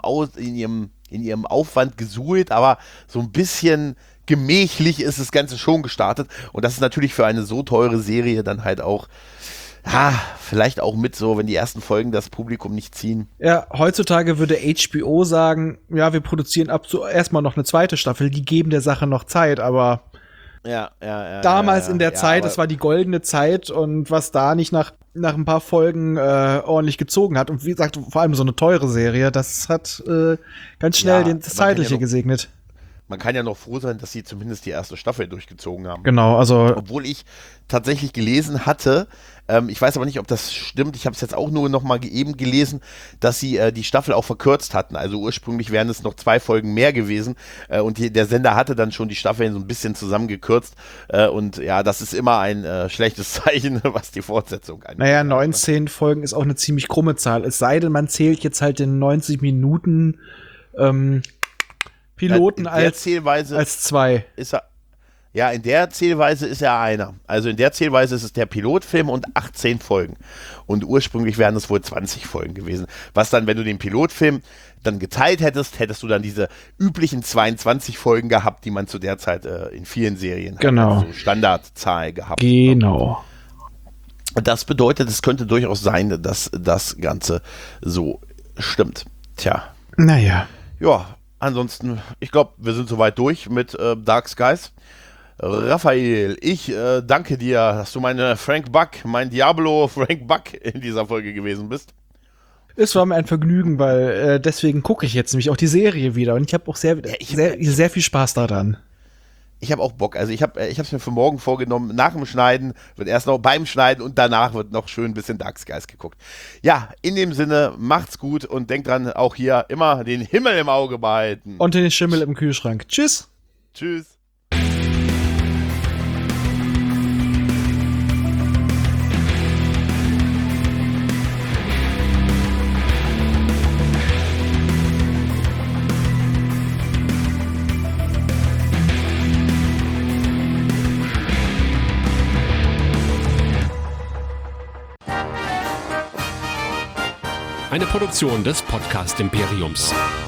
Aufwand gesuhlt, aber so ein bisschen gemächlich ist das Ganze schon gestartet. Und das ist natürlich für eine so teure Serie dann halt auch, vielleicht auch mit so, wenn die ersten Folgen das Publikum nicht ziehen. Ja, heutzutage würde HBO sagen, ja, wir produzieren erstmal noch eine zweite Staffel, die geben der Sache noch Zeit, aber damals in der Zeit, das war die goldene Zeit und was da nicht nach ein paar Folgen ordentlich gezogen hat und wie gesagt, vor allem so eine teure Serie, das hat ganz schnell das Zeitliche gesegnet. Man kann ja noch froh sein, dass sie zumindest die erste Staffel durchgezogen haben. Genau, also. Obwohl ich tatsächlich gelesen hatte, ich weiß aber nicht, ob das stimmt, ich habe es jetzt auch nur noch mal eben gelesen, dass sie die Staffel auch verkürzt hatten. Also ursprünglich wären es noch 2 Folgen mehr gewesen und der Sender hatte dann schon die Staffeln so ein bisschen zusammengekürzt und ja, das ist immer ein schlechtes Zeichen, was die Fortsetzung angeht. Naja, 19 Folgen ist auch eine ziemlich krumme Zahl. Es sei denn, man zählt jetzt halt den 90 Minuten Piloten als 2. Ja, in der Zählweise ist er einer. Also in der Zählweise ist es der Pilotfilm und 18 Folgen. Und ursprünglich wären es wohl 20 Folgen gewesen. Was dann, wenn du den Pilotfilm dann geteilt hättest du dann diese üblichen 22 Folgen gehabt, die man zu der Zeit in vielen Serien hat. Also so Standardzahl gehabt. Genau. Und das bedeutet, es könnte durchaus sein, dass das Ganze so stimmt. Tja. Naja. Ja, ansonsten, ich glaube, wir sind soweit durch mit Dark Skies. Raphael, ich danke dir, dass du mein Diablo Frank Buck in dieser Folge gewesen bist. Es war mir ein Vergnügen, weil deswegen gucke ich jetzt nämlich auch die Serie wieder und ich habe auch sehr viel Spaß daran. Ich habe auch Bock, also ich habe es mir für morgen vorgenommen, nach dem Schneiden wird erst noch beim Schneiden und danach wird noch schön ein bisschen Dark Skies geguckt. Ja, in dem Sinne, macht's gut und denkt dran, auch hier immer den Himmel im Auge behalten. Und den Schimmel im Kühlschrank. Tschüss. Tschüss. Eine Produktion des Podcast Imperiums.